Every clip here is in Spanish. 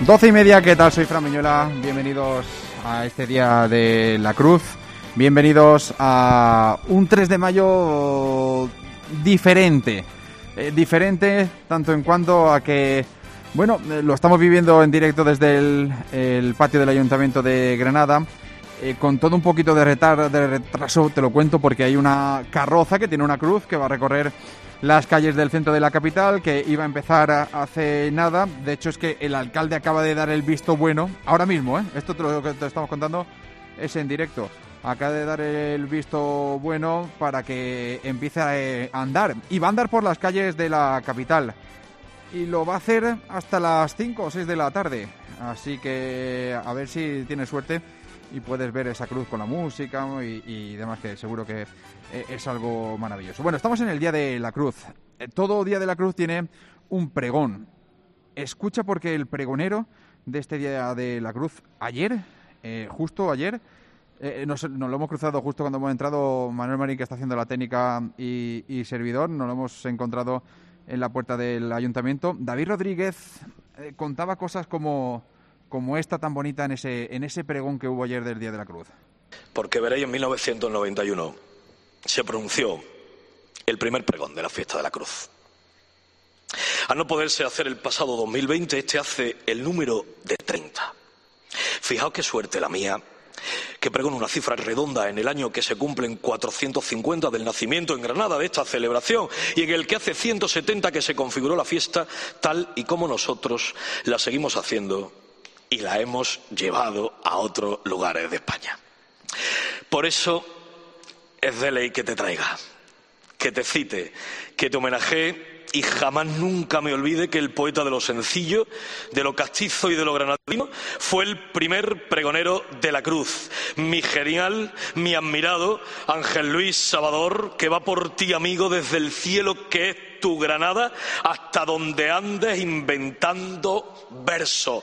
12:30, ¿qué tal? Soy Fran Miñola, bienvenidos a este Día de la Cruz, bienvenidos a un 3 de mayo diferente, tanto en cuanto a que, bueno, lo estamos viviendo en directo desde el patio del Ayuntamiento de Granada, con todo un poquito de retraso, te lo cuento, porque hay una carroza que tiene una cruz que va a recorrer las calles del centro de la capital, que iba a empezar hace nada. De hecho, es que el alcalde acaba de dar el visto bueno, ahora mismo, esto lo que te estamos contando es en directo. Acaba de dar el visto bueno para que empiece a andar. Y va a andar por las calles de la capital. Y lo va a hacer hasta las 5 o 6 de la tarde. Así que a ver si tienes suerte y puedes ver esa cruz con la música y demás, que seguro que es algo maravilloso. Bueno, estamos en el Día de la Cruz. Todo Día de la Cruz tiene un pregón. Escucha, porque el pregonero de este Día de la Cruz, justo ayer, nos lo hemos cruzado justo cuando hemos entrado. Manuel Marín, que está haciendo la técnica, y servidor, nos lo hemos encontrado en la puerta del ayuntamiento. David Rodríguez contaba cosas como esta tan bonita en ese pregón que hubo ayer del Día de la Cruz. Porque veréis, en 1991 se pronunció el primer pregón de la Fiesta de la Cruz. Al no poderse hacer el pasado 2020, este hace el número de 30. Fijaos qué suerte la mía, que pregono una cifra redonda en el año que se cumplen 450 del nacimiento en Granada de esta celebración, y en el que hace 170 que se configuró la fiesta tal y como nosotros la seguimos haciendo y la hemos llevado a otros lugares de España. Por eso es de ley que te traiga, que te cite, que te homenajee, y jamás nunca me olvide que el poeta de lo sencillo, de lo castizo y de lo granadino fue el primer pregonero de la Cruz, mi genial, mi admirado Ángel Luis Salvador, que va por ti, amigo, desde el cielo que es tu Granada hasta donde andes inventando versos.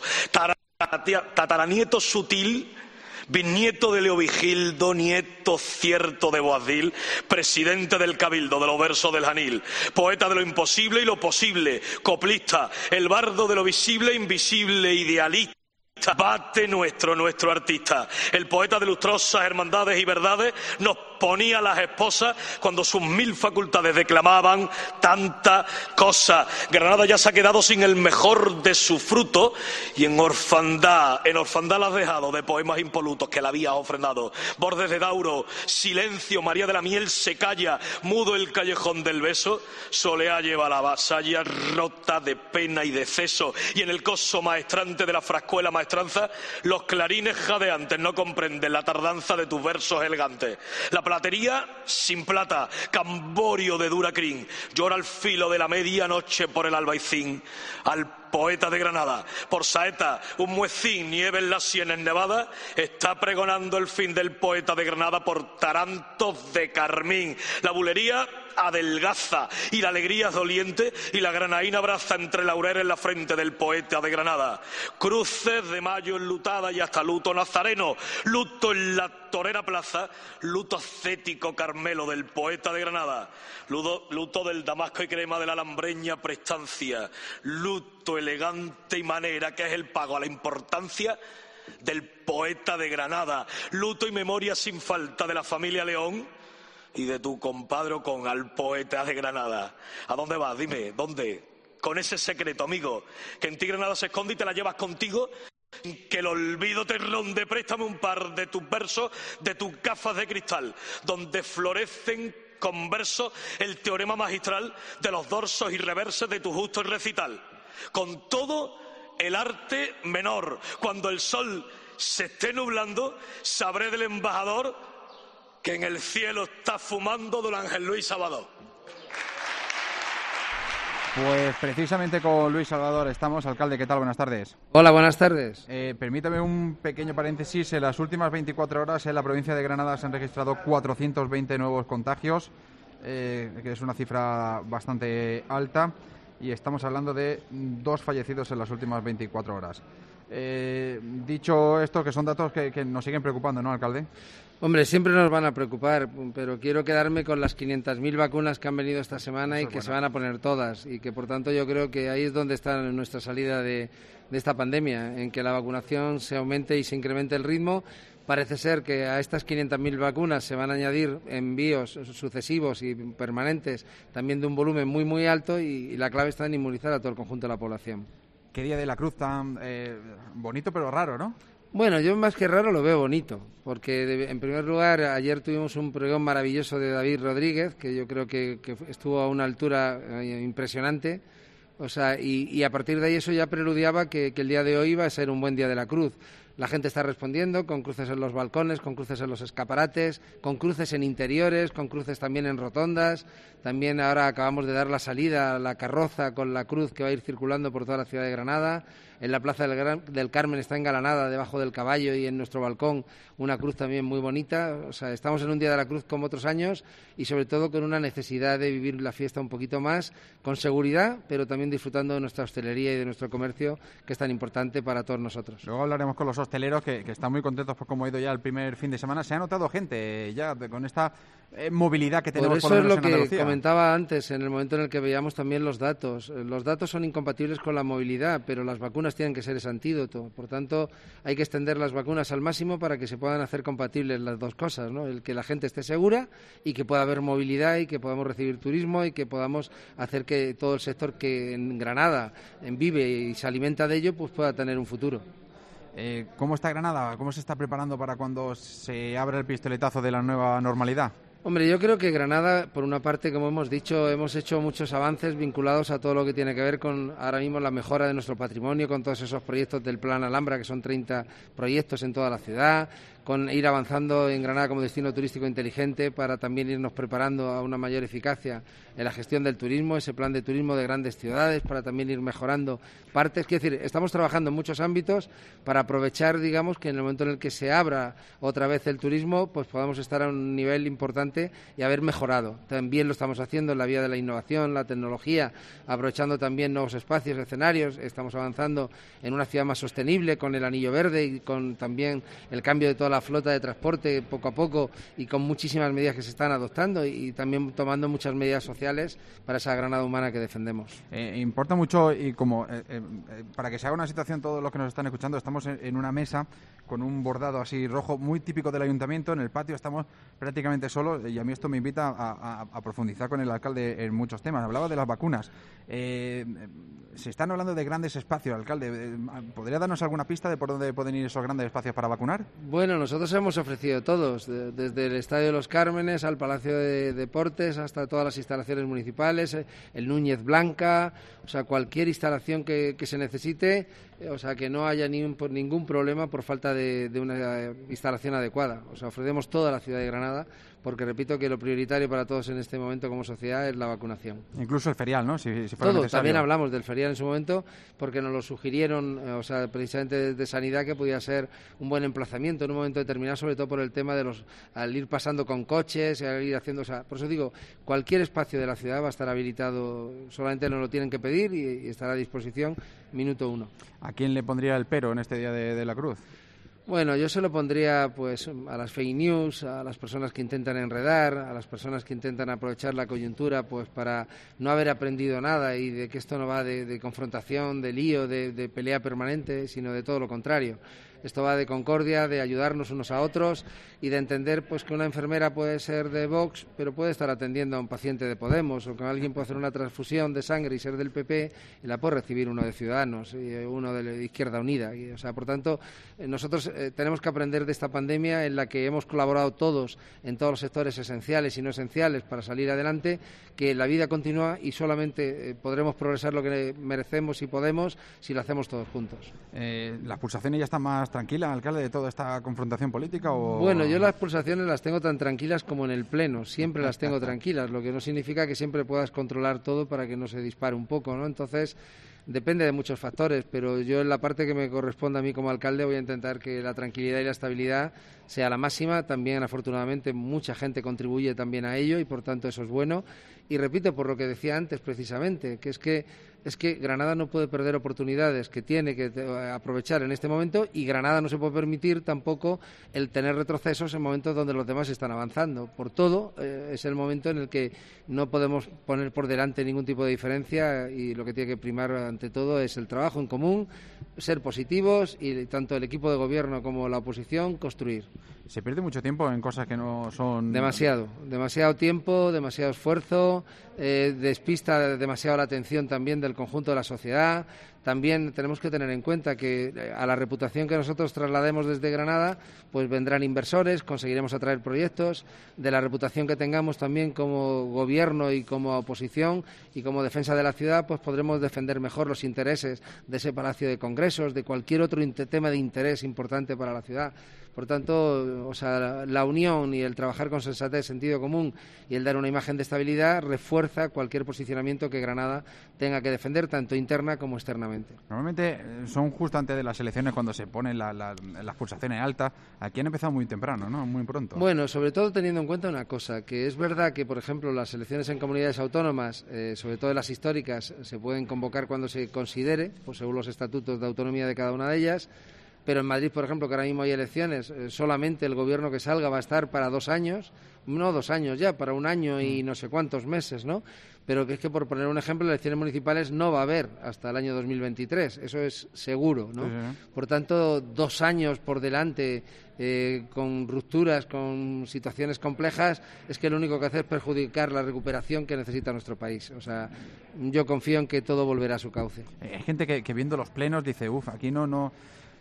Tataranieto sutil, bisnieto de Leovigildo, nieto cierto de Boabdil, presidente del Cabildo de los versos del Janil, poeta de lo imposible y lo posible, coplista, el bardo de lo visible, invisible, idealista, bate nuestro artista, el poeta de lustrosas hermandades y verdades, nos ponía las esposas cuando sus 1000 facultades declamaban tanta cosa. Granada ya se ha quedado sin el mejor de su fruto, y en orfandad la has dejado de poemas impolutos que la había ofrendado. Bordes de Dauro, silencio, María de la Miel se calla, mudo el callejón del beso, Soleá lleva la vasalla rota de pena y de ceso, y en el coso maestrante de la frascuela maestranza, los clarines jadeantes no comprenden la tardanza de tus versos elegantes. La platería sin plata, camborio de dura crin, llora al filo de la medianoche por el albaicín. Al poeta de Granada, por saeta, un muecín, nieve en las sienes nevadas, está pregonando el fin del poeta de Granada por tarantos de carmín. La bulería adelgaza y la alegría es doliente, y la granaína abraza entre laureles la frente del poeta de Granada. Cruces de mayo enlutada y hasta luto nazareno, luto en la torera plaza, luto ascético Carmelo del poeta de Granada, luto del damasco y crema de la alhambreña prestancia, luto elegante y manera que es el pago a la importancia del poeta de Granada, luto y memoria sin falta de la familia León y de tu compadre con al poeta de Granada. ¿A dónde vas? Dime, ¿dónde? Con ese secreto, amigo, que en ti Granada se esconde y te la llevas contigo, que el olvido te ronde. Préstame un par de tus versos, de tus gafas de cristal, donde florecen con versos el teorema magistral de los dorsos y reverses de tu justo recital. Con todo el arte menor, cuando el sol se esté nublando, sabré del embajador que en el cielo está fumando don Ángel Luis Salvador. Pues precisamente con Luis Salvador estamos. Alcalde, ¿qué tal? Buenas tardes. Hola, buenas tardes. Permítame un pequeño paréntesis. En las últimas 24 horas en la provincia de Granada se han registrado 420 nuevos contagios, que es una cifra bastante alta, y estamos hablando de 2 fallecidos en las últimas 24 horas. Dicho esto, que son datos que nos siguen preocupando, ¿no, alcalde? Hombre, siempre nos van a preocupar, pero quiero quedarme con las 500.000 vacunas que han venido esta semana y que se van a poner todas, y que por tanto yo creo que ahí es donde está nuestra salida de esta pandemia, en que la vacunación se aumente y se incremente el ritmo. Parece ser que a estas 500.000 vacunas se van a añadir envíos sucesivos y permanentes también de un volumen muy, muy alto, y la clave está en inmunizar a todo el conjunto de la población. Qué día de la Cruz tan bonito pero raro, ¿no? Bueno, yo más que raro lo veo bonito, porque en primer lugar ayer tuvimos un pregón maravilloso de David Rodríguez, que yo creo que estuvo a una altura impresionante, o sea, y a partir de ahí eso ya preludiaba que el día de hoy iba a ser un buen día de la Cruz. La gente está respondiendo con cruces en los balcones, con cruces en los escaparates, con cruces en interiores, con cruces también en rotondas. También ahora acabamos de dar la salida a la carroza con la cruz que va a ir circulando por toda la ciudad de Granada. En la Plaza del Carmen está engalanada debajo del caballo, y en nuestro balcón una cruz también muy bonita. O sea, estamos en un Día de la Cruz como otros años, y sobre todo con una necesidad de vivir la fiesta un poquito más, con seguridad, pero también disfrutando de nuestra hostelería y de nuestro comercio, que es tan importante para todos nosotros. Luego hablaremos con los hosteleros que están muy contentos por cómo ha ido ya el primer fin de semana. Se ha notado gente ya con esta movilidad que tenemos por lo menos es lo en Andalucía. Que comentaba antes, en el momento en el que veíamos también los datos. Los datos son incompatibles con la movilidad, pero las vacunas tienen que ser ese antídoto. Por tanto, hay que extender las vacunas al máximo para que se puedan hacer compatibles las dos cosas, ¿no? El que la gente esté segura y que pueda haber movilidad y que podamos recibir turismo y que podamos hacer que todo el sector que en Granada vive y se alimenta de ello, pues pueda tener un futuro. ¿Cómo está Granada? ¿Cómo se está preparando para cuando se abra el pistoletazo de la nueva normalidad? Hombre, yo creo que Granada, por una parte, como hemos dicho, hemos hecho muchos avances vinculados a todo lo que tiene que ver con ahora mismo la mejora de nuestro patrimonio, con todos esos proyectos del Plan Alhambra, que son 30 proyectos en toda la ciudad, con ir avanzando en Granada como destino turístico inteligente para también irnos preparando a una mayor eficacia en la gestión del turismo, ese plan de turismo de grandes ciudades, para también ir mejorando partes. Quiero decir, estamos trabajando en muchos ámbitos para aprovechar, digamos, que en el momento en el que se abra otra vez el turismo, pues podamos estar a un nivel importante y haber mejorado. También lo estamos haciendo en la vía de la innovación, la tecnología, aprovechando también nuevos espacios, escenarios. Estamos avanzando en una ciudad más sostenible con el anillo verde y con también el cambio de toda la flota de transporte poco a poco, y con muchísimas medidas que se están adoptando, y también tomando muchas medidas sociales para esa Granada humana que defendemos. Importa mucho, y como para que se haga una situación, todos los que nos están escuchando, estamos en una mesa con un bordado así rojo muy típico del ayuntamiento. En el patio estamos prácticamente solos, y a mí esto me invita a profundizar con el alcalde en muchos temas. Hablaba de las vacunas. Se están hablando de grandes espacios, alcalde. ¿Podría darnos alguna pista de por dónde pueden ir esos grandes espacios para vacunar? Bueno, nosotros hemos ofrecido todos, desde el Estadio de los Cármenes al Palacio de Deportes hasta todas las instalaciones municipales, el Núñez Blanca, o sea, cualquier instalación que se necesite, o sea, que no haya ningún problema por falta de una instalación adecuada. O sea, ofrecemos toda la ciudad de Granada, porque repito que lo prioritario para todos en este momento como sociedad es la vacunación. Incluso el ferial, ¿no? Si fuera todo, necesario. También hablamos del ferial en su momento, porque nos lo sugirieron, o sea, precisamente desde Sanidad, que podía ser un buen emplazamiento en un momento determinado, sobre todo por el tema de al ir pasando con coches, al ir haciendo, o sea, por eso digo, cualquier espacio de la ciudad va a estar habilitado, solamente nos lo tienen que pedir y estará a disposición minuto 1. ¿A quién le pondría el pero en este Día de la Cruz? Bueno, yo se lo pondría pues a las fake news, a las personas que intentan enredar, a las personas que intentan aprovechar la coyuntura pues para no haber aprendido nada, y de que esto no va de confrontación, de lío, de pelea permanente, sino de todo lo contrario. Esto va de concordia, de ayudarnos unos a otros y de entender pues que una enfermera puede ser de Vox, pero puede estar atendiendo a un paciente de Podemos, o que alguien puede hacer una transfusión de sangre y ser del PP y la puede recibir uno de Ciudadanos y uno de Izquierda Unida. O sea, por tanto, nosotros tenemos que aprender de esta pandemia, en la que hemos colaborado todos en todos los sectores esenciales y no esenciales para salir adelante, que la vida continúa y solamente podremos progresar lo que merecemos y podemos si lo hacemos todos juntos. ¿Las pulsaciones ya están más tranquilas, alcalde, de toda esta confrontación política? O... Bueno, yo las pulsaciones las tengo tan tranquilas como en el Pleno, siempre las tengo tranquilas, lo que no significa que siempre puedas controlar todo para que no se dispare un poco, ¿no? Entonces, depende de muchos factores, pero yo en la parte que me corresponde a mí como alcalde voy a intentar que la tranquilidad y la estabilidad sea la máxima. También, afortunadamente, mucha gente contribuye también a ello y, por tanto, eso es bueno. Y repito, por lo que decía antes precisamente, que es que Granada no puede perder oportunidades que tiene que aprovechar en este momento, y Granada no se puede permitir tampoco el tener retrocesos en momentos donde los demás están avanzando. Por todo, es el momento en el que no podemos poner por delante ningún tipo de diferencia, y lo que tiene que primar ante todo es el trabajo en común, ser positivos, y tanto el equipo de gobierno como la oposición construir. Se pierde mucho tiempo en cosas que no son... Demasiado tiempo, demasiado esfuerzo, despista demasiado la atención también del conjunto de la sociedad. También tenemos que tener en cuenta que a la reputación que nosotros traslademos desde Granada, pues vendrán inversores, conseguiremos atraer proyectos. De la reputación que tengamos también como gobierno y como oposición y como defensa de la ciudad, pues podremos defender mejor los intereses de ese Palacio de Congresos, de cualquier otro tema de interés importante para la ciudad. Por tanto, o sea, la unión y el trabajar con sensatez, sentido común, y el dar una imagen de estabilidad refuerza cualquier posicionamiento que Granada tenga que defender, tanto interna como externamente. Normalmente son justo antes de las elecciones cuando se ponen las pulsaciones altas. Aquí han empezado muy temprano, ¿no? Muy pronto. Bueno, sobre todo teniendo en cuenta una cosa, que es verdad que, por ejemplo, las elecciones en comunidades autónomas, sobre todo las históricas, se pueden convocar cuando se considere, pues según los estatutos de autonomía de cada una de ellas. Pero en Madrid, por ejemplo, que ahora mismo hay elecciones, solamente el gobierno que salga va a estar para 2 años, no 2 años ya, para 1 año y no sé cuántos meses, ¿no? Pero que es que, por poner un ejemplo, elecciones municipales no va a haber hasta el año 2023, eso es seguro, ¿no? Sí. Por tanto, 2 años por delante, con rupturas, con situaciones complejas, es que lo único que hace es perjudicar la recuperación que necesita nuestro país. O sea, yo confío en que todo volverá a su cauce. Hay gente que viendo los plenos dice, aquí no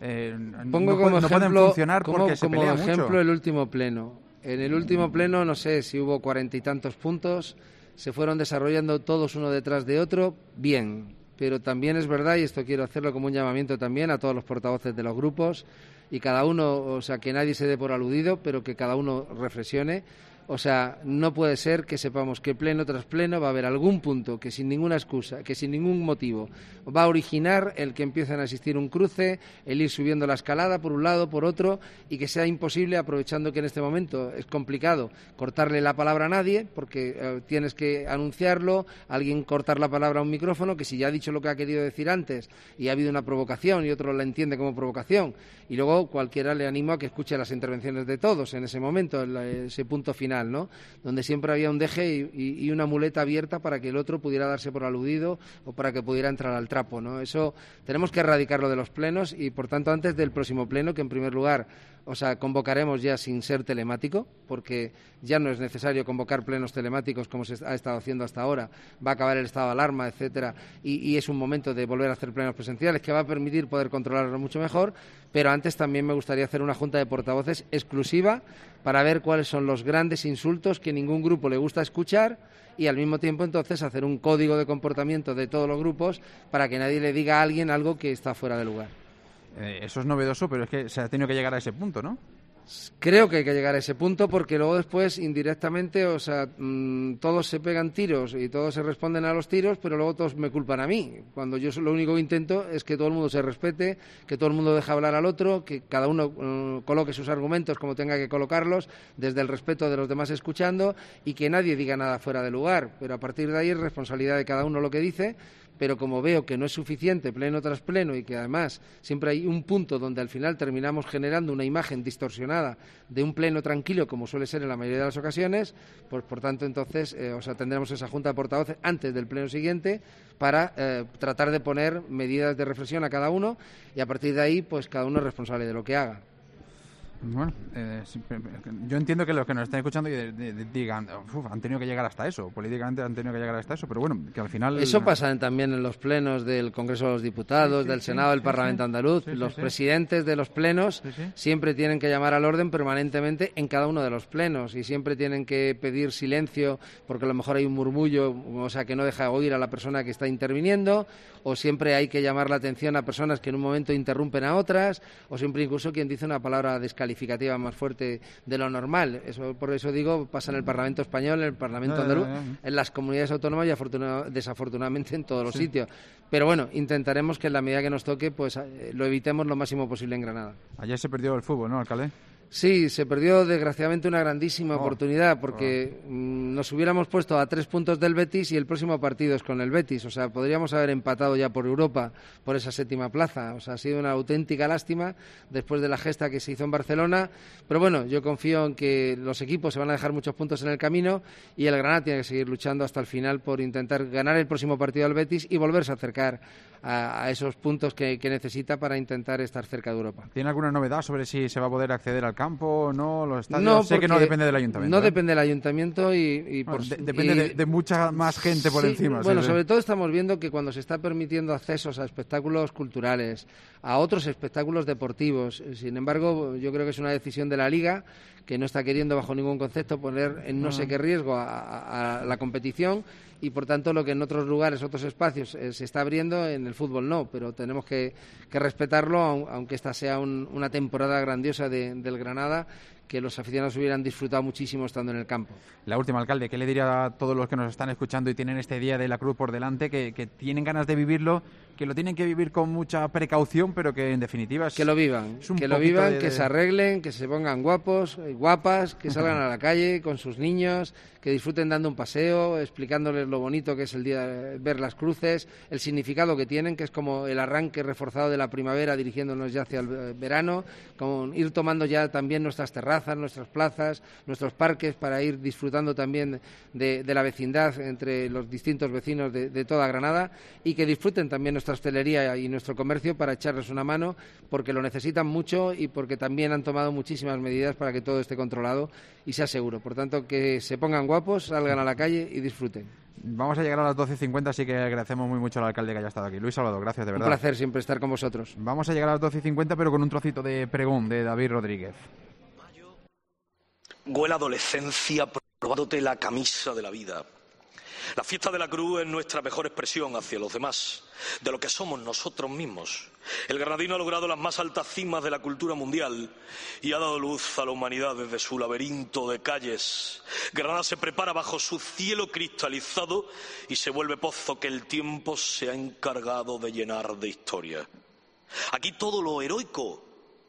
Pongo como ejemplo, pueden funcionar porque se pelea mucho. El último pleno. En el último pleno, no sé si hubo 40 y tantos puntos, se fueron desarrollando todos uno detrás de otro, bien. Pero también es verdad, y esto quiero hacerlo como un llamamiento también a todos los portavoces de los grupos, y cada uno, o sea, que nadie se dé por aludido, pero que cada uno reflexione. O sea, no puede ser que sepamos que pleno tras pleno va a haber algún punto que sin ninguna excusa, que sin ningún motivo va a originar el que empiecen a existir un cruce, el ir subiendo la escalada por un lado, por otro, y que sea imposible, aprovechando que en este momento es complicado cortarle la palabra a nadie, porque tienes que anunciarlo, alguien cortar la palabra a un micrófono, que si ya ha dicho lo que ha querido decir antes y ha habido una provocación y otro la entiende como provocación, y luego cualquiera le animo a que escuche las intervenciones de todos en ese momento, ese punto final, ¿no? Donde siempre había un deje y una muleta abierta para que el otro pudiera darse por aludido o para que pudiera entrar al trapo, ¿no? Eso tenemos que erradicarlo de los plenos, y por tanto antes del próximo pleno, que en primer lugar, o sea, convocaremos ya sin ser telemático, porque ya no es necesario convocar plenos telemáticos como se ha estado haciendo hasta ahora, va a acabar el estado de alarma, etcétera, y es un momento de volver a hacer plenos presenciales que va a permitir poder controlarlo mucho mejor. Pero antes también me gustaría hacer una junta de portavoces exclusiva para ver cuáles son los grandes insultos que ningún grupo le gusta escuchar, y al mismo tiempo entonces hacer un código de comportamiento de todos los grupos para que nadie le diga a alguien algo que está fuera de lugar. Eso es novedoso, pero es que se ha tenido que llegar a ese punto, ¿no? Creo que hay que llegar a ese punto, porque luego después indirectamente, o sea, todos se pegan tiros y todos se responden a los tiros, pero luego todos me culpan a mí, cuando yo lo único que intento es que todo el mundo se respete, que todo el mundo deje hablar al otro, que cada uno coloque sus argumentos como tenga que colocarlos, desde el respeto de los demás escuchando, y que nadie diga nada fuera de lugar. Pero a partir de ahí es responsabilidad de cada uno lo que dice. Pero como veo que no es suficiente pleno tras pleno, y que además siempre hay un punto donde al final terminamos generando una imagen distorsionada de un pleno tranquilo, como suele ser en la mayoría de las ocasiones, pues por tanto entonces tendremos esa junta de portavoces antes del pleno siguiente para tratar de poner medidas de reflexión a cada uno, y a partir de ahí pues cada uno es responsable de lo que haga. Bueno, yo entiendo que los que nos están escuchando digan, han tenido que llegar hasta eso, políticamente han tenido que llegar hasta eso, pero bueno, que al final... Eso pasa también en los plenos del Congreso de los Diputados, del Senado, del Parlamento andaluz. Los presidentes de los plenos siempre tienen que llamar al orden permanentemente en cada uno de los plenos, y siempre tienen que pedir silencio porque a lo mejor hay un murmullo, o sea, que no deja oír a la persona que está interviniendo, o siempre hay que llamar la atención a personas que en un momento interrumpen a otras, o siempre incluso quien dice una palabra descalificada más fuerte de lo normal. Eso, por eso digo, pasa en el Parlamento español, en el Parlamento andaluz, en las comunidades autónomas y desafortunadamente en todos los sitios. Pero bueno, intentaremos que en la medida que nos toque, pues lo evitemos lo máximo posible en Granada. Ayer se perdió el fútbol, ¿no, alcalde? Sí, se perdió desgraciadamente una grandísima oportunidad porque nos hubiéramos puesto a 3 puntos del Betis y el próximo partido es con el Betis. O sea, podríamos haber empatado ya por Europa, por esa 7ª plaza. O sea, ha sido una auténtica lástima después de la gesta que se hizo en Barcelona. Pero bueno, yo confío en que los equipos se van a dejar muchos puntos en el camino y el Granada tiene que seguir luchando hasta el final por intentar ganar el próximo partido al Betis y volverse a acercar a esos puntos que necesita para intentar estar cerca de Europa. ¿Tiene alguna novedad sobre si se va a poder acceder al campo o no? Los estadios, no, sé que no depende del ayuntamiento. No depende del ayuntamiento y depende de mucha más gente por encima. Bueno, sobre todo estamos viendo que cuando se está permitiendo accesos a espectáculos culturales, a otros espectáculos deportivos, sin embargo, yo creo que es una decisión de la Liga que no está queriendo bajo ningún concepto poner en no sé qué riesgo a la competición y por tanto lo que en otros lugares, otros espacios se está abriendo, en el fútbol no, pero tenemos que respetarlo, aunque esta sea una temporada grandiosa del Granada, que los aficionados hubieran disfrutado muchísimo estando en el campo. La última, alcalde, ¿qué le diría a todos los que nos están escuchando y tienen este Día de la Cruz por delante, que tienen ganas de vivirlo, que lo tienen que vivir con mucha precaución, pero que en definitiva es... Que lo vivan, que se arreglen, que se pongan guapos, guapas, que salgan a la calle con sus niños, que disfruten dando un paseo, explicándoles lo bonito que es el día de ver las cruces, el significado que tienen, que es como el arranque reforzado de la primavera dirigiéndonos ya hacia el verano, con ir tomando ya también nuestras terrazas, nuestras plazas, nuestros parques para ir disfrutando también de la vecindad entre los distintos vecinos de toda Granada y que disfruten también nuestra hostelería y nuestro comercio para echarles una mano porque lo necesitan mucho y porque también han tomado muchísimas medidas para que todo esté controlado y sea seguro. Por tanto, que se pongan guapos, salgan a la calle y disfruten. Vamos a llegar a las 12:50, así que agradecemos muy mucho al alcalde que haya estado aquí. Luis Salvador, gracias, de verdad. Un placer siempre estar con vosotros. Vamos a llegar a las 12:50, pero con un trocito de pregón de David Rodríguez. Huele a adolescencia probándote la camisa de la vida. La fiesta de la Cruz es nuestra mejor expresión hacia los demás, de lo que somos nosotros mismos. El granadino ha logrado las más altas cimas de la cultura mundial y ha dado luz a la humanidad desde su laberinto de calles. Granada se prepara bajo su cielo cristalizado y se vuelve pozo que el tiempo se ha encargado de llenar de historia. Aquí todo lo heroico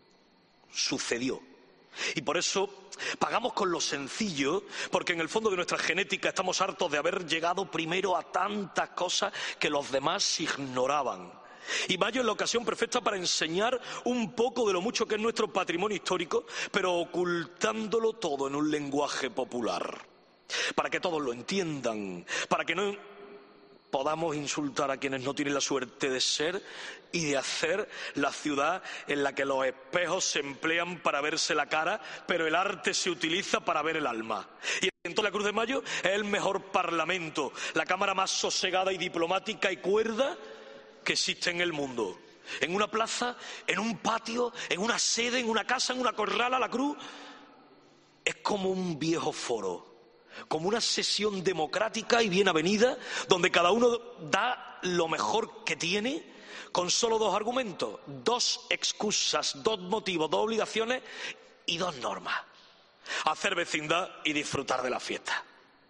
sucedió. Y por eso pagamos con lo sencillo, porque en el fondo de nuestra genética estamos hartos de haber llegado primero a tantas cosas que los demás ignoraban. Y mayo es la ocasión perfecta para enseñar un poco de lo mucho que es nuestro patrimonio histórico, pero ocultándolo todo en un lenguaje popular, para que todos lo entiendan, para que no podamos insultar a quienes no tienen la suerte de ser y de hacer la ciudad en la que los espejos se emplean para verse la cara, pero el arte se utiliza para ver el alma. Y entonces la Cruz de Mayo es el mejor parlamento, la cámara más sosegada y diplomática y cuerda que existe en el mundo. En una plaza, en un patio, en una sede, en una casa, en una corrala, la Cruz es como un viejo foro, como una sesión democrática y bien avenida, donde cada uno da lo mejor que tiene, con solo 2 argumentos, 2 excusas, 2 motivos, 2 obligaciones y 2 normas: hacer vecindad y disfrutar de la fiesta.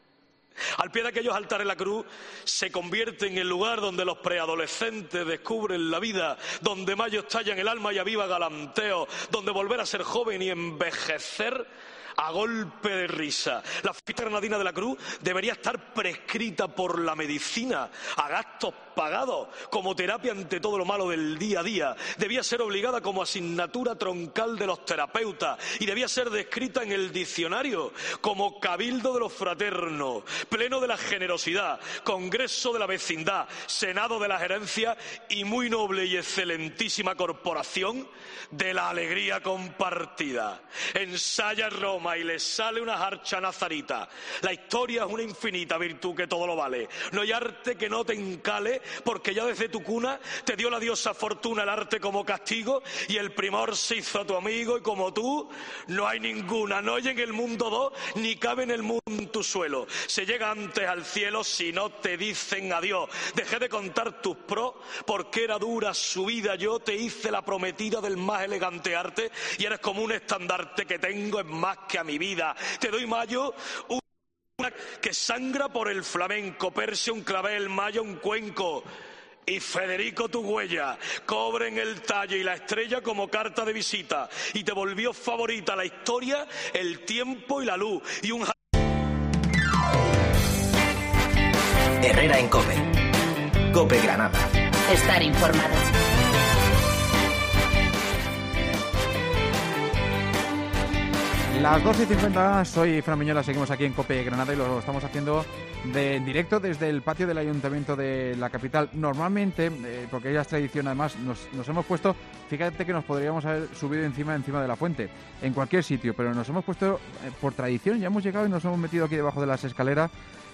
Al pie de aquellos altares la Cruz se convierte en el lugar donde los preadolescentes descubren la vida, donde Mayo estalla en el alma y aviva galanteo, donde volver a ser joven y envejecer a golpe de risa. La fiesta granadina de la Cruz debería estar prescrita por la medicina a gastos pagados, como terapia ante todo lo malo del día a día. Debía ser obligada como asignatura troncal de los terapeutas y debía ser descrita en el diccionario como cabildo de los fraternos, pleno de la generosidad, congreso de la vecindad, senado de la gerencia y muy noble y excelentísima corporación de la alegría compartida. Ensaya Roma y le sale una jarcha nazarita. La historia es una infinita virtud que todo lo vale. No hay arte que no te encale, porque ya desde tu cuna te dio la diosa Fortuna el arte como castigo y el primor se hizo tu amigo, y como tú no hay ninguna, no hay en el mundo dos, ni cabe en el mundo en tu suelo. Se llega antes al cielo si no te dicen adiós. Dejé de contar tus pros porque era dura su vida. Yo te hice la prometida del más elegante arte y eres como un estandarte que tengo en más que a mi vida. Te doy Mayo, una que sangra por el flamenco, Persia, un clavel, Mayo, un cuenco. y Federico Tuguella cobren el talle y la estrella como carta de visita. Y te volvió favorita la historia, el tiempo y la luz. Y un... Herrera en COPE. COPE Granada. Estar informado. Las 12:50, soy Fran Miñola, seguimos aquí en COPE Granada y lo estamos haciendo en directo desde el patio del Ayuntamiento de la capital. Normalmente, porque ya es tradición además, nos hemos puesto, fíjate que nos podríamos haber subido encima de la fuente, en cualquier sitio, pero nos hemos puesto por tradición, ya hemos llegado y nos hemos metido aquí debajo de las escaleras.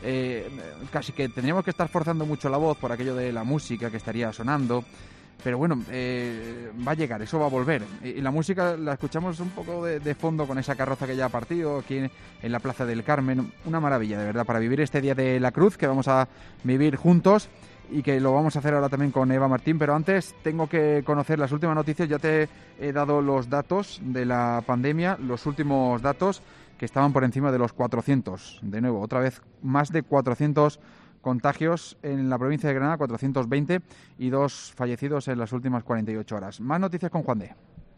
Casi que tendríamos que estar forzando mucho la voz por aquello de la música que estaría sonando. Pero bueno, va a llegar, eso va a volver. Y la música la escuchamos un poco de fondo con esa carroza que ya ha partido aquí en la Plaza del Carmen. Una maravilla, de verdad, para vivir este Día de la Cruz que vamos a vivir juntos y que lo vamos a hacer ahora también con Eva Martín. Pero antes tengo que conocer las últimas noticias. Ya te he dado los datos de la pandemia, los últimos datos que estaban por encima de los 400. De nuevo, otra vez, más de 400 contagios en la provincia de Granada, 420 y 2 fallecidos en las últimas 48 horas. Más noticias con Juan de.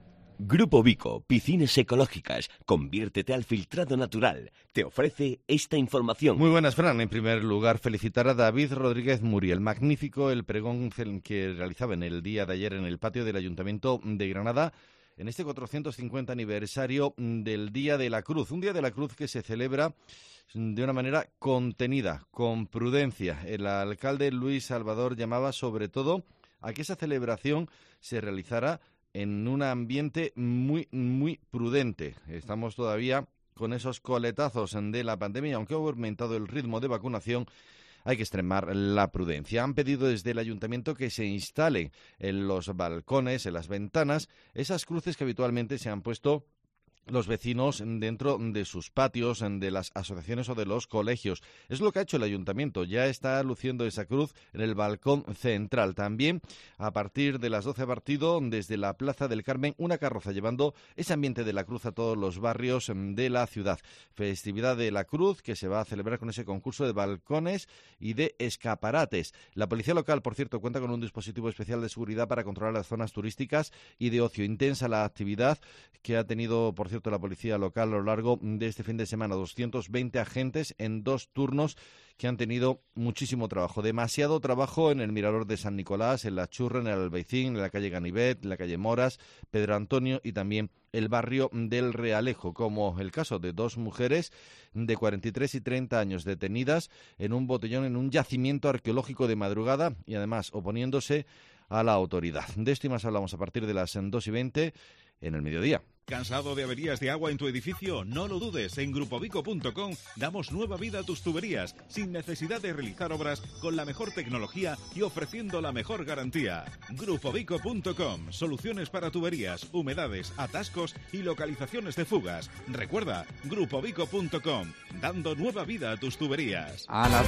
Grupo Vico, piscinas ecológicas, conviértete al filtrado natural. Te ofrece esta información. Muy buenas, Fran. En primer lugar, felicitar a David Rodríguez Muriel. Magnífico el pregón que realizaba en el día de ayer en el patio del Ayuntamiento de Granada, en este 450 aniversario del Día de la Cruz. Un Día de la Cruz que se celebra de una manera contenida, con prudencia. El alcalde Luis Salvador llamaba sobre todo a que esa celebración se realizara en un ambiente muy, muy prudente. Estamos todavía con esos coletazos de la pandemia, aunque ha aumentado el ritmo de vacunación. Hay que extremar la prudencia. Han pedido desde el ayuntamiento que se instalen en los balcones, en las ventanas, esas cruces que habitualmente se han puesto los vecinos dentro de sus patios, de las asociaciones o de los colegios. Es lo que ha hecho el ayuntamiento. Ya está luciendo esa cruz en el balcón central. También, a partir de las 12 ha partido desde la Plaza del Carmen una carroza llevando ese ambiente de la cruz a todos los barrios de la ciudad. Festividad de la Cruz que se va a celebrar con ese concurso de balcones y de escaparates. La policía local, por cierto, cuenta con un dispositivo especial de seguridad para controlar las zonas turísticas y de ocio. Intensa la actividad que ha tenido, por cierto, la policía local a lo largo de este fin de semana. 220 agentes en 2 turnos que han tenido muchísimo trabajo. Demasiado trabajo en el Mirador de San Nicolás, en La Churra, en el Albaicín, en la calle Ganivet, en la calle Moras, Pedro Antonio y también el barrio del Realejo, como el caso de 2 mujeres de 43 y 30 años detenidas en un botellón en un yacimiento arqueológico de madrugada y además oponiéndose a la autoridad. De esto y más hablamos a partir de las 2:20 en el mediodía. ¿Cansado de averías de agua en tu edificio? No lo dudes, en grupovico.com damos nueva vida a tus tuberías, sin necesidad de realizar obras, con la mejor tecnología y ofreciendo la mejor garantía. Grupovico.com, soluciones para tuberías, humedades, atascos y localizaciones de fugas. Recuerda, grupovico.com, dando nueva vida a tus tuberías. A las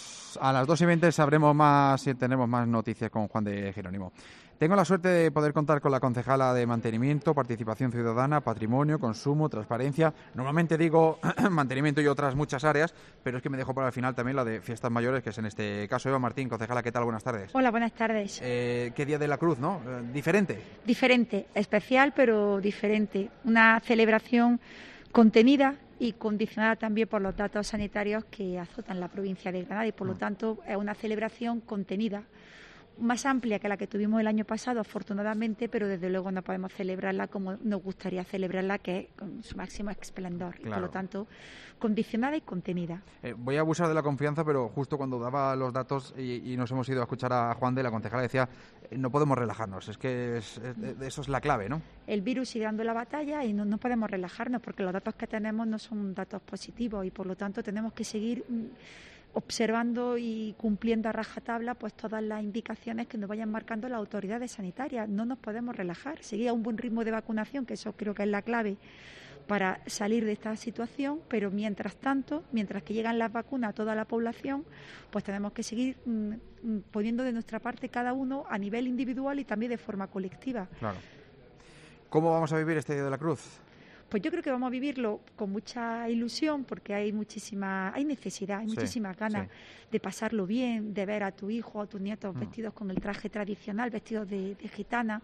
2:20 sabremos más y tenemos más noticias con Juan de Jerónimo. Tengo la suerte de poder contar con la concejala de Mantenimiento, Participación Ciudadana, Patrimonio, Consumo, Transparencia. Normalmente digo mantenimiento y otras muchas áreas, pero es que me dejo para el final también la de Fiestas Mayores, que es en este caso Eva Martín. Concejala, ¿qué tal? Buenas tardes. Hola, buenas tardes. ¿Qué Día de la Cruz, no? ¿Diferente? Diferente, especial, pero diferente. Una celebración contenida y condicionada también por los datos sanitarios que azotan la provincia de Granada y, por lo tanto, es una celebración contenida, más amplia que la que tuvimos el año pasado, afortunadamente, pero desde luego no podemos celebrarla como nos gustaría celebrarla, que es con su máximo esplendor. Claro. Y, por lo tanto, condicionada y contenida. Voy a abusar de la confianza, pero justo cuando daba los datos y nos hemos ido a escuchar a Juan de, la concejala, decía, no podemos relajarnos, es que eso es la clave, ¿no? El virus sigue dando la batalla y no podemos relajarnos porque los datos que tenemos no son datos positivos y, por lo tanto, tenemos que seguir observando y cumpliendo a rajatabla pues todas las indicaciones que nos vayan marcando las autoridades sanitarias. No nos podemos relajar, seguir a un buen ritmo de vacunación, que eso creo que es la clave para salir de esta situación, pero mientras tanto, mientras que llegan las vacunas a toda la población, pues tenemos que seguir poniendo de nuestra parte cada uno a nivel individual y también de forma colectiva. Claro. ¿Cómo vamos a vivir este Día de la Cruz? Pues yo creo que vamos a vivirlo con mucha ilusión porque hay necesidad, hay muchísimas ganas de pasarlo bien, de ver a tu hijo o a tus nietos vestidos con el traje tradicional, vestidos de gitana.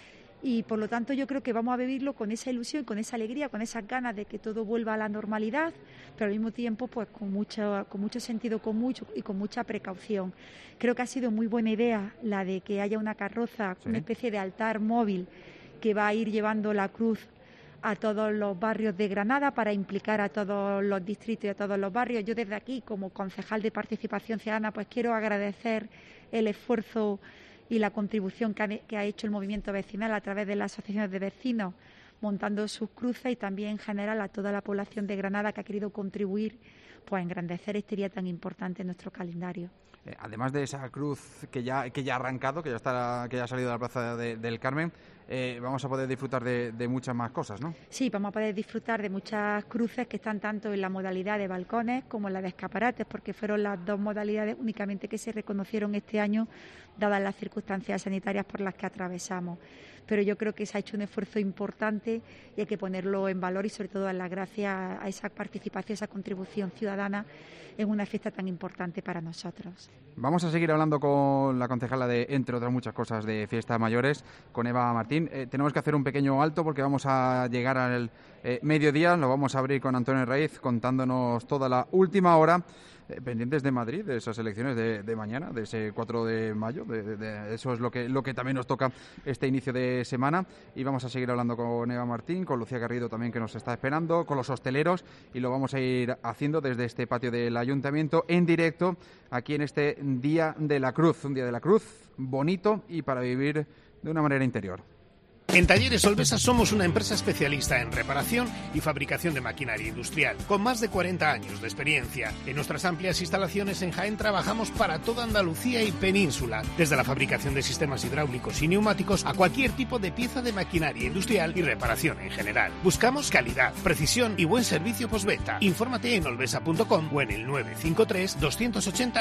Y por lo tanto yo creo que vamos a vivirlo con esa ilusión, con esa alegría, con esas ganas de que todo vuelva a la normalidad, pero al mismo tiempo pues con mucho sentido común y con mucha precaución. Creo que ha sido muy buena idea la de que haya una carroza, una especie de altar móvil que va a ir llevando la cruz a todos los barrios de Granada para implicar a todos los distritos y a todos los barrios. Yo desde aquí, como concejal de Participación Ciudadana, pues quiero agradecer el esfuerzo y la contribución que ha hecho el movimiento vecinal a través de las asociaciones de vecinos montando sus cruces y también en general a toda la población de Granada que ha querido contribuir pues a engrandecer este día tan importante en nuestro calendario. Además de esa cruz que ya ha arrancado, que ya ha salido de la Plaza del Carmen, vamos a poder disfrutar de muchas más cosas, ¿no? Sí, vamos a poder disfrutar de muchas cruces que están tanto en la modalidad de balcones como en la de escaparates, porque fueron las dos modalidades únicamente que se reconocieron este año, dadas las circunstancias sanitarias por las que atravesamos. Pero yo creo que se ha hecho un esfuerzo importante y hay que ponerlo en valor y sobre todo dar las gracias a esa participación, esa contribución ciudadana en una fiesta tan importante para nosotros. Vamos a seguir hablando con la concejala de, entre otras muchas cosas, de fiestas mayores, con Eva Martín. Tenemos que hacer un pequeño alto porque vamos a llegar al mediodía, lo vamos a abrir con Antonio Raiz contándonos toda la última hora. Pendientes de Madrid, de esas elecciones de mañana, de ese 4 de mayo, eso es lo que también nos toca este inicio de semana. Y vamos a seguir hablando con Eva Martín, con Lucía Garrido también, que nos está esperando, con los hosteleros, y lo vamos a ir haciendo desde este patio del Ayuntamiento en directo, aquí en este Día de la Cruz, un Día de la Cruz bonito y para vivir de una manera interior. En Talleres Olvesa somos una empresa especialista en reparación y fabricación de maquinaria industrial, con más de 40 años de experiencia. En nuestras amplias instalaciones en Jaén trabajamos para toda Andalucía y península, desde la fabricación de sistemas hidráulicos y neumáticos a cualquier tipo de pieza de maquinaria industrial y reparación en general. Buscamos calidad, precisión y buen servicio postventa. Infórmate en olvesa.com o en el 953 280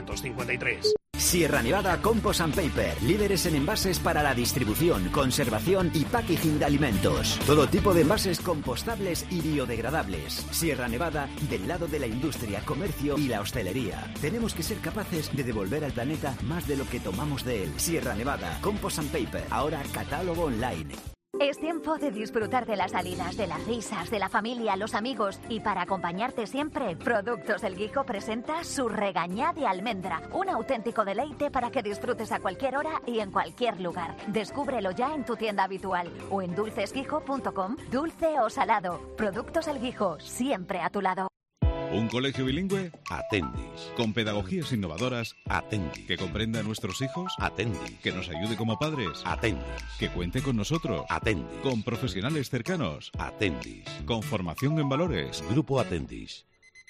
253. Sierra Nevada Compost and Paper, líderes en envases para la distribución, conservación y packaging de alimentos. Todo tipo de envases compostables y biodegradables. Sierra Nevada, del lado de la industria, comercio y la hostelería. Tenemos que ser capaces de devolver al planeta más de lo que tomamos de él. Sierra Nevada Compost and Paper, ahora catálogo online. Es tiempo de disfrutar de las salidas, de las risas, de la familia, los amigos. Y para acompañarte siempre, Productos El Guijo presenta su regañá de almendra. Un auténtico deleite para que disfrutes a cualquier hora y en cualquier lugar. Descúbrelo ya en tu tienda habitual o en dulcesguijo.com. Dulce o salado. Productos El Guijo, siempre a tu lado. ¿Un colegio bilingüe? Atendis. ¿Con pedagogías innovadoras? Atendis. ¿Que comprenda a nuestros hijos? Atendis. ¿Que nos ayude como padres? Atendis. ¿Que cuente con nosotros? Atendis. ¿Con profesionales cercanos? Atendis. ¿Con formación en valores? Grupo Atendis.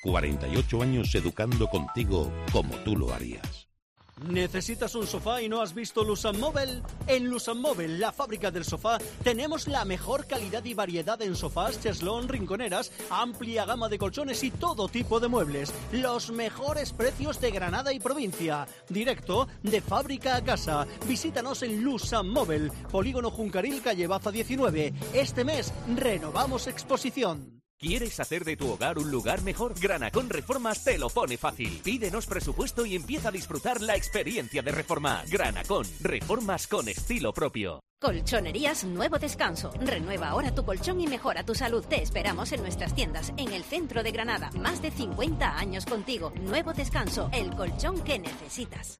48 años educando contigo como tú lo harías. ¿Necesitas un sofá y no has visto Lusan Mobile? En Lusan Mobile, la fábrica del sofá, tenemos la mejor calidad y variedad en sofás, cheslón, rinconeras, amplia gama de colchones y todo tipo de muebles. Los mejores precios de Granada y provincia. Directo de fábrica a casa. Visítanos en Lusan Mobile, Polígono Juncaril, calle Baza 19. Este mes renovamos exposición. ¿Quieres hacer de tu hogar un lugar mejor? Granacón Reformas te lo pone fácil. Pídenos presupuesto y empieza a disfrutar la experiencia de reformar. Granacón, reformas con estilo propio. Colchonerías Nuevo Descanso. Renueva ahora tu colchón y mejora tu salud. Te esperamos en nuestras tiendas en el centro de Granada. Más de 50 años contigo. Nuevo Descanso, el colchón que necesitas.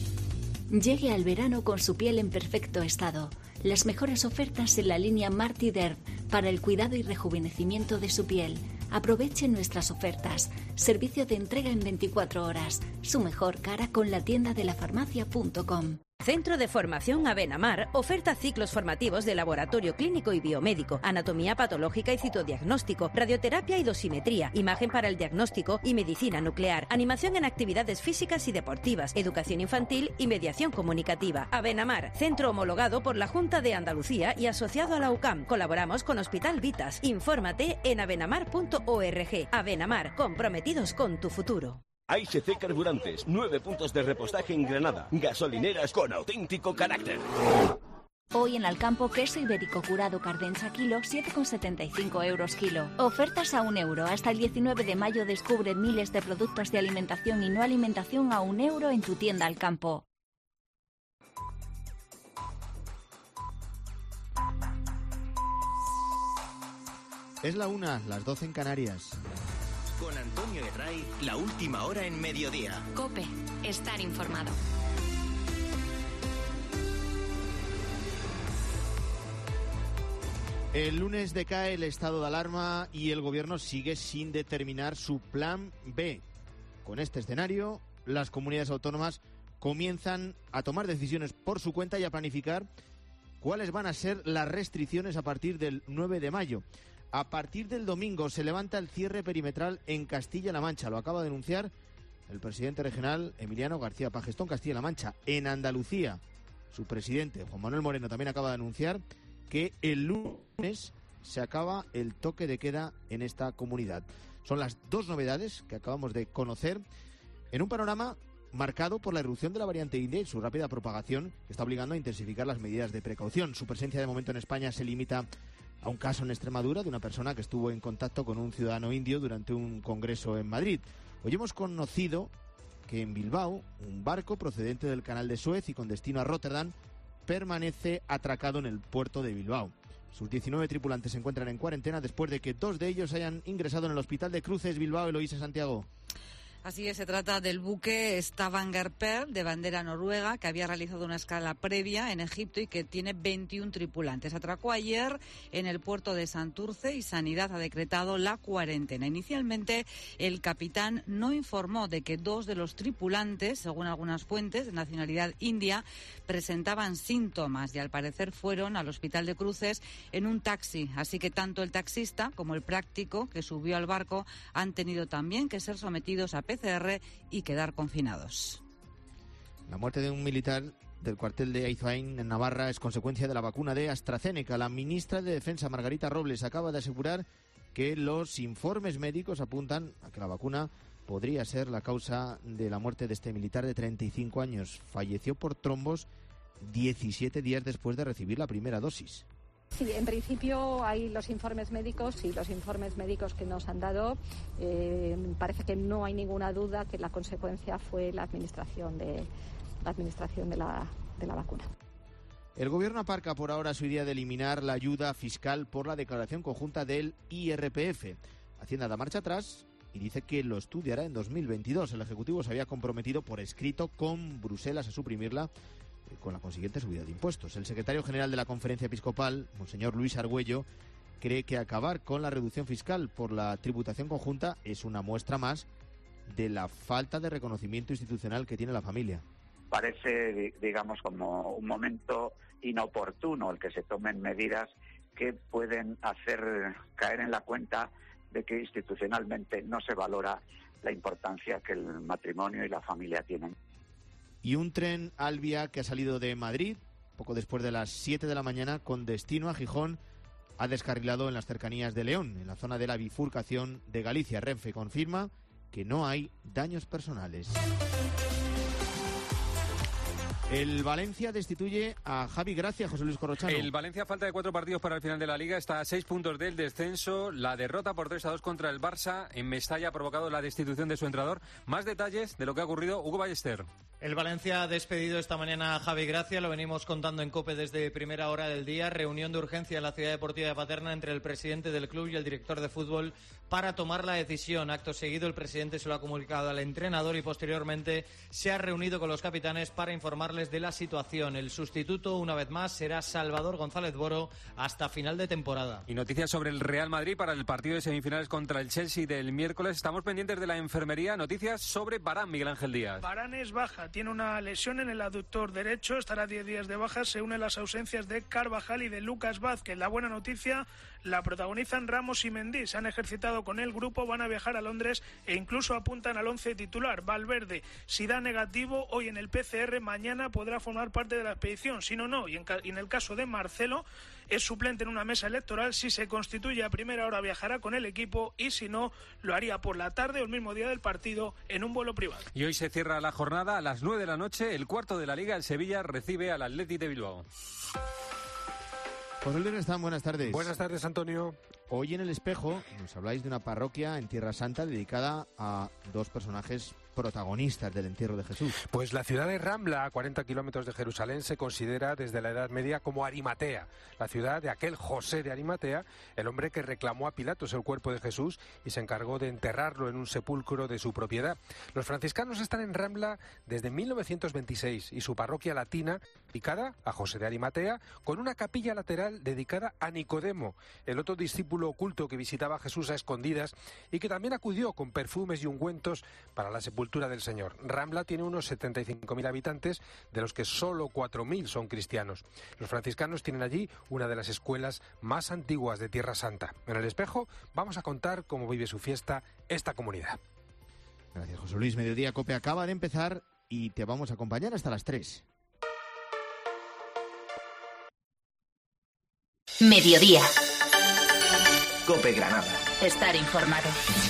Llegue al verano con su piel en perfecto estado. Las mejores ofertas en la línea Marty Derm para el cuidado y rejuvenecimiento de su piel. Aproveche nuestras ofertas. Servicio de entrega en 24 horas. Su mejor cara con la tienda de lafarmacia.com. Centro de Formación Abenamar oferta ciclos formativos de laboratorio clínico y biomédico, anatomía patológica y citodiagnóstico, radioterapia y dosimetría, imagen para el diagnóstico y medicina nuclear, animación en actividades físicas y deportivas, educación infantil y mediación comunicativa. Abenamar, centro homologado por la Junta de Andalucía y asociado a la UCAM. Colaboramos con Hospital Vitas. Infórmate en abenamar.org. Abenamar, comprometidos con tu futuro. AISC Carburantes, 9 puntos de repostaje en Granada. Gasolineras con auténtico carácter. Hoy en Alcampo, queso ibérico curado Cardencha kilo, 7,75 euros kilo. Ofertas a €1. Hasta el 19 de mayo descubre miles de productos de alimentación y no alimentación a €1 en tu tienda Alcampo. Es la 1, las 12 en Canarias. Con Antonio Herray, la última hora en mediodía. COPE, estar informado. El lunes decae el estado de alarma y el gobierno sigue sin determinar su plan B. Con este escenario, las comunidades autónomas comienzan a tomar decisiones por su cuenta y a planificar cuáles van a ser las restricciones a partir del 9 de mayo. A partir del domingo se levanta el cierre perimetral en Castilla-La Mancha. Lo acaba de anunciar el presidente regional Emiliano García Pagestón, Castilla-La Mancha. En Andalucía, su presidente Juan Manuel Moreno también acaba de anunciar que el lunes se acaba el toque de queda en esta comunidad. Son las dos novedades que acabamos de conocer en un panorama marcado por la irrupción de la variante india y su rápida propagación, que está obligando a intensificar las medidas de precaución. Su presencia de momento en España se limita a un caso en Extremadura de una persona que estuvo en contacto con un ciudadano indio durante un congreso en Madrid. Hoy hemos conocido que en Bilbao, un barco procedente del Canal de Suez y con destino a Rotterdam permanece atracado en el puerto de Bilbao. Sus 19 tripulantes se encuentran en cuarentena después de que 2 de ellos hayan ingresado en el hospital de Cruces Bilbao. Eloísa Santiago. Así es, se trata del buque Stavanger Pearl, de bandera noruega, que había realizado una escala previa en Egipto y que tiene 21 tripulantes. Atracó ayer en el puerto de Santurce y Sanidad ha decretado la cuarentena. Inicialmente, el capitán no informó de que 2 de los tripulantes, según algunas fuentes de nacionalidad india, presentaban síntomas y al parecer fueron al hospital de Cruces en un taxi. Así que tanto el taxista como el práctico que subió al barco han tenido también que ser sometidos a PCR y quedar confinados. La muerte de un militar del cuartel de Aizain en Navarra es consecuencia de la vacuna de AstraZeneca. La ministra de Defensa, Margarita Robles, acaba de asegurar que los informes médicos apuntan a que la vacuna podría ser la causa de la muerte de este militar de 35 años. Falleció por trombos 17 días después de recibir la primera dosis. Sí, en principio hay los informes médicos y los informes médicos que nos han dado parece que no hay ninguna duda que la consecuencia fue la administración de la vacuna. El gobierno aparca por ahora su idea de eliminar la ayuda fiscal por la declaración conjunta del IRPF. Hacienda da marcha atrás y dice que lo estudiará en 2022. El Ejecutivo se había comprometido por escrito con Bruselas a suprimirla, con la consiguiente subida de impuestos. El secretario general de la Conferencia Episcopal, Monseñor Luis Argüello, cree que acabar con la reducción fiscal por la tributación conjunta es una muestra más de la falta de reconocimiento institucional que tiene la familia. Parece, digamos, como un momento inoportuno el que se tomen medidas que pueden hacer caer en la cuenta de que institucionalmente no se valora la importancia que el matrimonio y la familia tienen. Y un tren Alvia que ha salido de Madrid poco después de las 7 de la mañana con destino a Gijón ha descarrilado en las cercanías de León, en la zona de la bifurcación de Galicia. Renfe confirma que no hay daños personales. El Valencia destituye a Javi Gracia, José Luis Corrochano. El Valencia, a falta de 4 partidos para el final de la Liga, está a 6 puntos del descenso. La derrota por 3-2 contra el Barça en Mestalla ha provocado la destitución de su entrenador. Más detalles de lo que ha ocurrido, Hugo Ballester. El Valencia ha despedido esta mañana a Javi Gracia, lo venimos contando en COPE desde primera hora del día. Reunión de urgencia en la Ciudad Deportiva de Paterna entre el presidente del club y el director de fútbol para tomar la decisión. Acto seguido, el presidente se lo ha comunicado al entrenador y posteriormente se ha reunido con los capitanes para informarles de la situación. El sustituto, una vez más, será Salvador González Boro hasta final de temporada. Y noticias sobre el Real Madrid para el partido de semifinales contra el Chelsea del miércoles. Estamos pendientes de la enfermería. Noticias sobre Varane, Miguel Ángel Díaz. Varane es baja, tiene una lesión en el aductor derecho, estará 10 días de baja. Se unen las ausencias de Carvajal y de Lucas Vázquez. La buena noticia la protagonizan Ramos y Mendy. Se han ejercitado con el grupo, van a viajar a Londres e incluso apuntan al 11 titular. Valverde, si da negativo hoy en el PCR, mañana podrá formar parte de la expedición. Si no, y en el caso de Marcelo, es suplente en una mesa electoral. Si se constituye a primera hora, viajará con el equipo, y si no, lo haría por la tarde o el mismo día del partido en un vuelo privado. Y hoy se cierra la jornada a las 9 de la noche. El cuarto de la Liga, el Sevilla recibe al Athletic de Bilbao. José Luis Restán, buenas tardes. Buenas tardes, Antonio. Hoy en El Espejo nos habláis de una parroquia en Tierra Santa dedicada a dos personajes protagonistas del entierro de Jesús. Pues la ciudad de Rambla, a 40 kilómetros de Jerusalén, se considera desde la Edad Media como Arimatea, la ciudad de aquel José de Arimatea, el hombre que reclamó a Pilatos el cuerpo de Jesús y se encargó de enterrarlo en un sepulcro de su propiedad. Los franciscanos están en Rambla desde 1926 y su parroquia latina, dedicada a José de Arimatea, con una capilla lateral dedicada a Nicodemo, el otro discípulo oculto que visitaba a Jesús a escondidas y que también acudió con perfumes y ungüentos para la sepultura del Señor. Rambla tiene unos 75.000 habitantes, de los que solo 4.000 son cristianos. Los franciscanos tienen allí una de las escuelas más antiguas de Tierra Santa. En El Espejo vamos a contar cómo vive su fiesta esta comunidad. Gracias, José Luis. Mediodía Cope acaba de empezar y te vamos a acompañar hasta las 3. Mediodía. Cope Granada. Estar informado.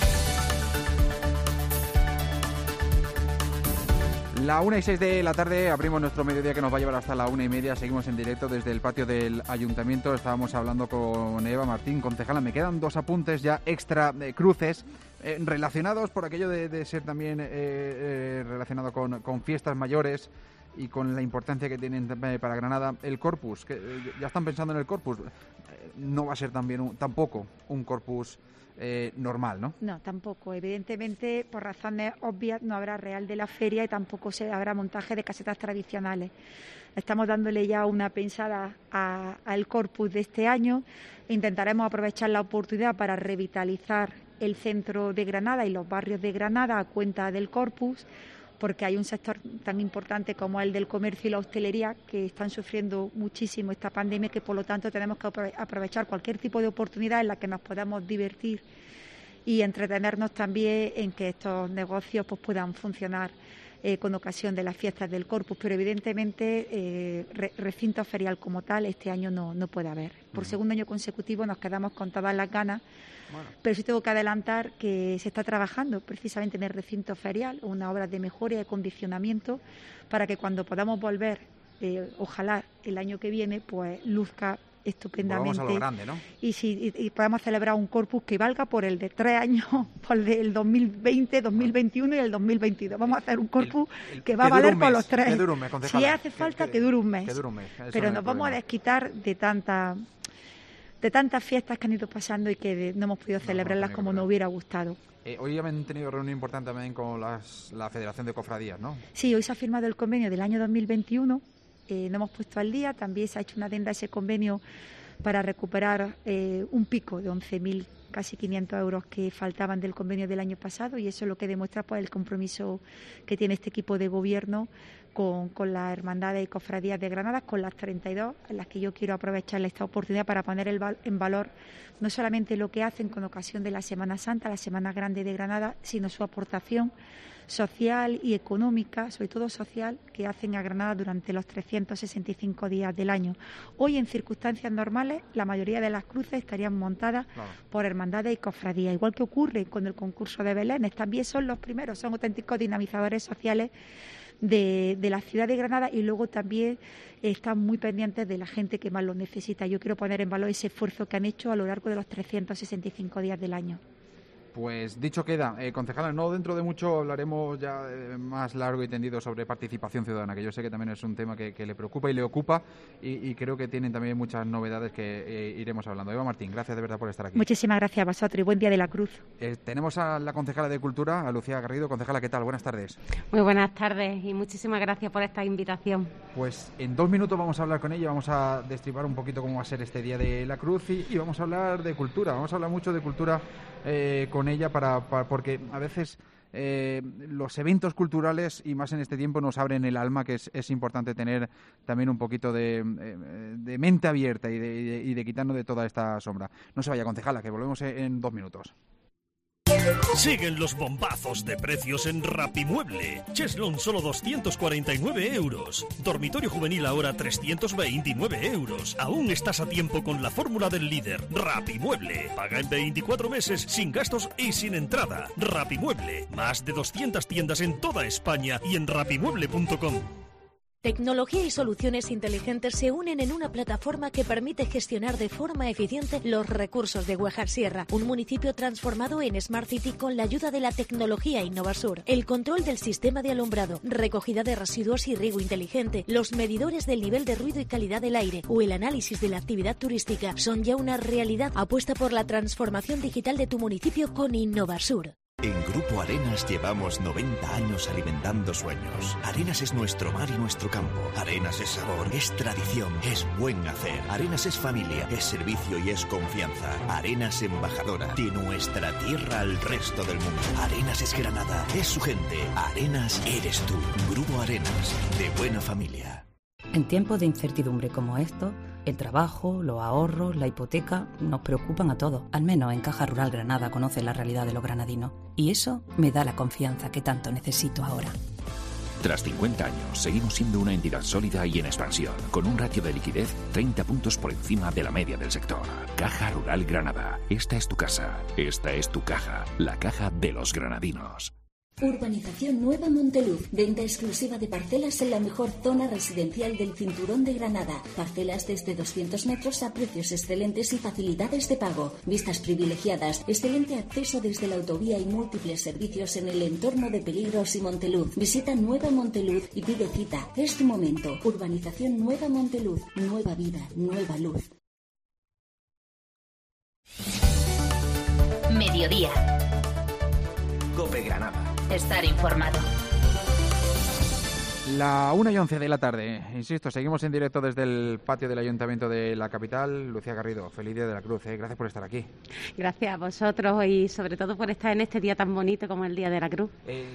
La 1:06 de la tarde, abrimos nuestro mediodía que nos va a llevar hasta la 1:30. Seguimos en directo desde el patio del Ayuntamiento. Estábamos hablando con Eva Martín, concejala. Me quedan dos apuntes ya extra, cruces, relacionados por aquello de ser también relacionado con fiestas mayores y con la importancia que tienen para Granada. El Corpus, que ya están pensando en el Corpus, no va a ser tampoco un Corpus normal, ¿no? No, tampoco. Evidentemente, por razones obvias, no habrá Real de la Feria y tampoco habrá montaje de casetas tradicionales. Estamos dándole ya una pensada al Corpus de este año. Intentaremos aprovechar la oportunidad para revitalizar el centro de Granada y los barrios de Granada a cuenta del Corpus, porque hay un sector tan importante como el del comercio y la hostelería que están sufriendo muchísimo esta pandemia, que por lo tanto tenemos que aprovechar cualquier tipo de oportunidad en la que nos podamos divertir y entretenernos también en que estos negocios pues puedan funcionar con ocasión de las fiestas del Corpus, pero evidentemente recinto ferial como tal este año no puede haber. Por segundo año consecutivo nos quedamos con todas las ganas. Bueno. Pero sí tengo que adelantar que se está trabajando precisamente en el recinto ferial, una obra de mejora y de acondicionamiento para que cuando podamos volver, ojalá el año que viene, pues luzca estupendamente. Volvamos a lo grande, ¿no? Y podamos celebrar un Corpus que valga por el de 3 años, por el 2020, 2021 y el 2022. Vamos a hacer un Corpus que va a valer por los 3. Que dure un mes, concejala. Si hace falta, que dure un mes. Que dure un mes. Pero nos vamos a desquitar de tantas fiestas que han ido pasando y que no hemos podido celebrarlas como nos hubiera gustado. Hoy han tenido reunión importante también con la Federación de Cofradías, ¿no? Sí, hoy se ha firmado el convenio del año 2021. No hemos puesto al día. También se ha hecho una adenda a ese convenio para recuperar un pico de 11.000, casi 500 euros que faltaban del convenio del año pasado, y eso es lo que demuestra pues el compromiso que tiene este equipo de gobierno con las hermandades y cofradías de Granada, con las 32, en las que yo quiero aprovechar esta oportunidad para poner en valor no solamente lo que hacen con ocasión de la Semana Santa, la Semana Grande de Granada, sino su aportación social y económica, sobre todo social, que hacen a Granada durante los 365 días del año. Hoy, en circunstancias normales, la mayoría de las cruces estarían montadas por hermandades y cofradías, igual que ocurre con el concurso de Belénes. También son los primeros, son auténticos dinamizadores sociales de la ciudad de Granada, y luego también están muy pendientes de la gente que más lo necesita. Yo quiero poner en valor ese esfuerzo que han hecho a lo largo de los 365 días del año. Pues dicho queda, concejala, no dentro de mucho hablaremos ya más largo y tendido sobre participación ciudadana, que yo sé que también es un tema que le preocupa y le ocupa, y creo que tienen también muchas novedades que iremos hablando. Eva Martín, gracias de verdad por estar aquí. Muchísimas gracias a vosotros y buen día de la Cruz. Tenemos a la concejala de Cultura, a Lucía Garrido. Concejala, ¿qué tal? Buenas tardes. Muy buenas tardes y muchísimas gracias por esta invitación. Pues en 2 minutos vamos a hablar con ella, vamos a destripar un poquito cómo va a ser este Día de la Cruz y vamos a hablar de cultura, vamos a hablar mucho de cultura con ella porque a veces los eventos culturales, y más en este tiempo, nos abren el alma, que es importante tener también un poquito de mente abierta y de quitarnos de toda esta sombra. No se vaya, concejala, que volvemos en 2 minutos. Siguen los bombazos de precios en Rapimueble. Cheslón solo 249 euros. Dormitorio juvenil ahora 329 euros. Aún estás a tiempo con la fórmula del líder. Rapimueble. Paga en 24 meses sin gastos y sin entrada. Rapimueble. Más de 200 tiendas en toda España y en rapimueble.com. Tecnología y soluciones inteligentes se unen en una plataforma que permite gestionar de forma eficiente los recursos de Guajar Sierra, un municipio transformado en Smart City con la ayuda de la tecnología Innovasur. El control del sistema de alumbrado, recogida de residuos y riego inteligente, los medidores del nivel de ruido y calidad del aire o el análisis de la actividad turística son ya una realidad. Apuesta por la transformación digital de tu municipio con Innovasur. En Grupo Arenas llevamos 90 años alimentando sueños. Arenas es nuestro mar y nuestro campo. Arenas es sabor, es tradición, es buen hacer. Arenas es familia, es servicio y es confianza. Arenas embajadora de nuestra tierra al resto del mundo. Arenas es Granada, es su gente. Arenas eres tú. Grupo Arenas, de buena familia. En tiempos de incertidumbre como estos, el trabajo, los ahorros, la hipoteca nos preocupan a todos. Al menos en Caja Rural Granada conoce la realidad de los granadinos. Y eso me da la confianza que tanto necesito ahora. Tras 50 años, seguimos siendo una entidad sólida y en expansión, con un ratio de liquidez 30 puntos por encima de la media del sector. Caja Rural Granada. Esta es tu casa. Esta es tu caja. La caja de los granadinos. Urbanización Nueva Monteluz. Venta exclusiva de parcelas en la mejor zona residencial del cinturón de Granada. Parcelas desde 200 metros a precios excelentes y facilidades de pago. Vistas privilegiadas, excelente acceso desde la autovía y múltiples servicios en el entorno de Peligros y Monteluz. Visita Nueva Monteluz y pide cita. Es tu momento. Urbanización Nueva Monteluz. Nueva vida, nueva luz. Mediodía. COPE Granada. Estar informado. La 1:11 de la tarde, insisto, seguimos en directo desde el patio del Ayuntamiento de la capital. Lucía Garrido, feliz Día de la Cruz, gracias por estar aquí. Gracias a vosotros y sobre todo por estar en este día tan bonito como el Día de la Cruz.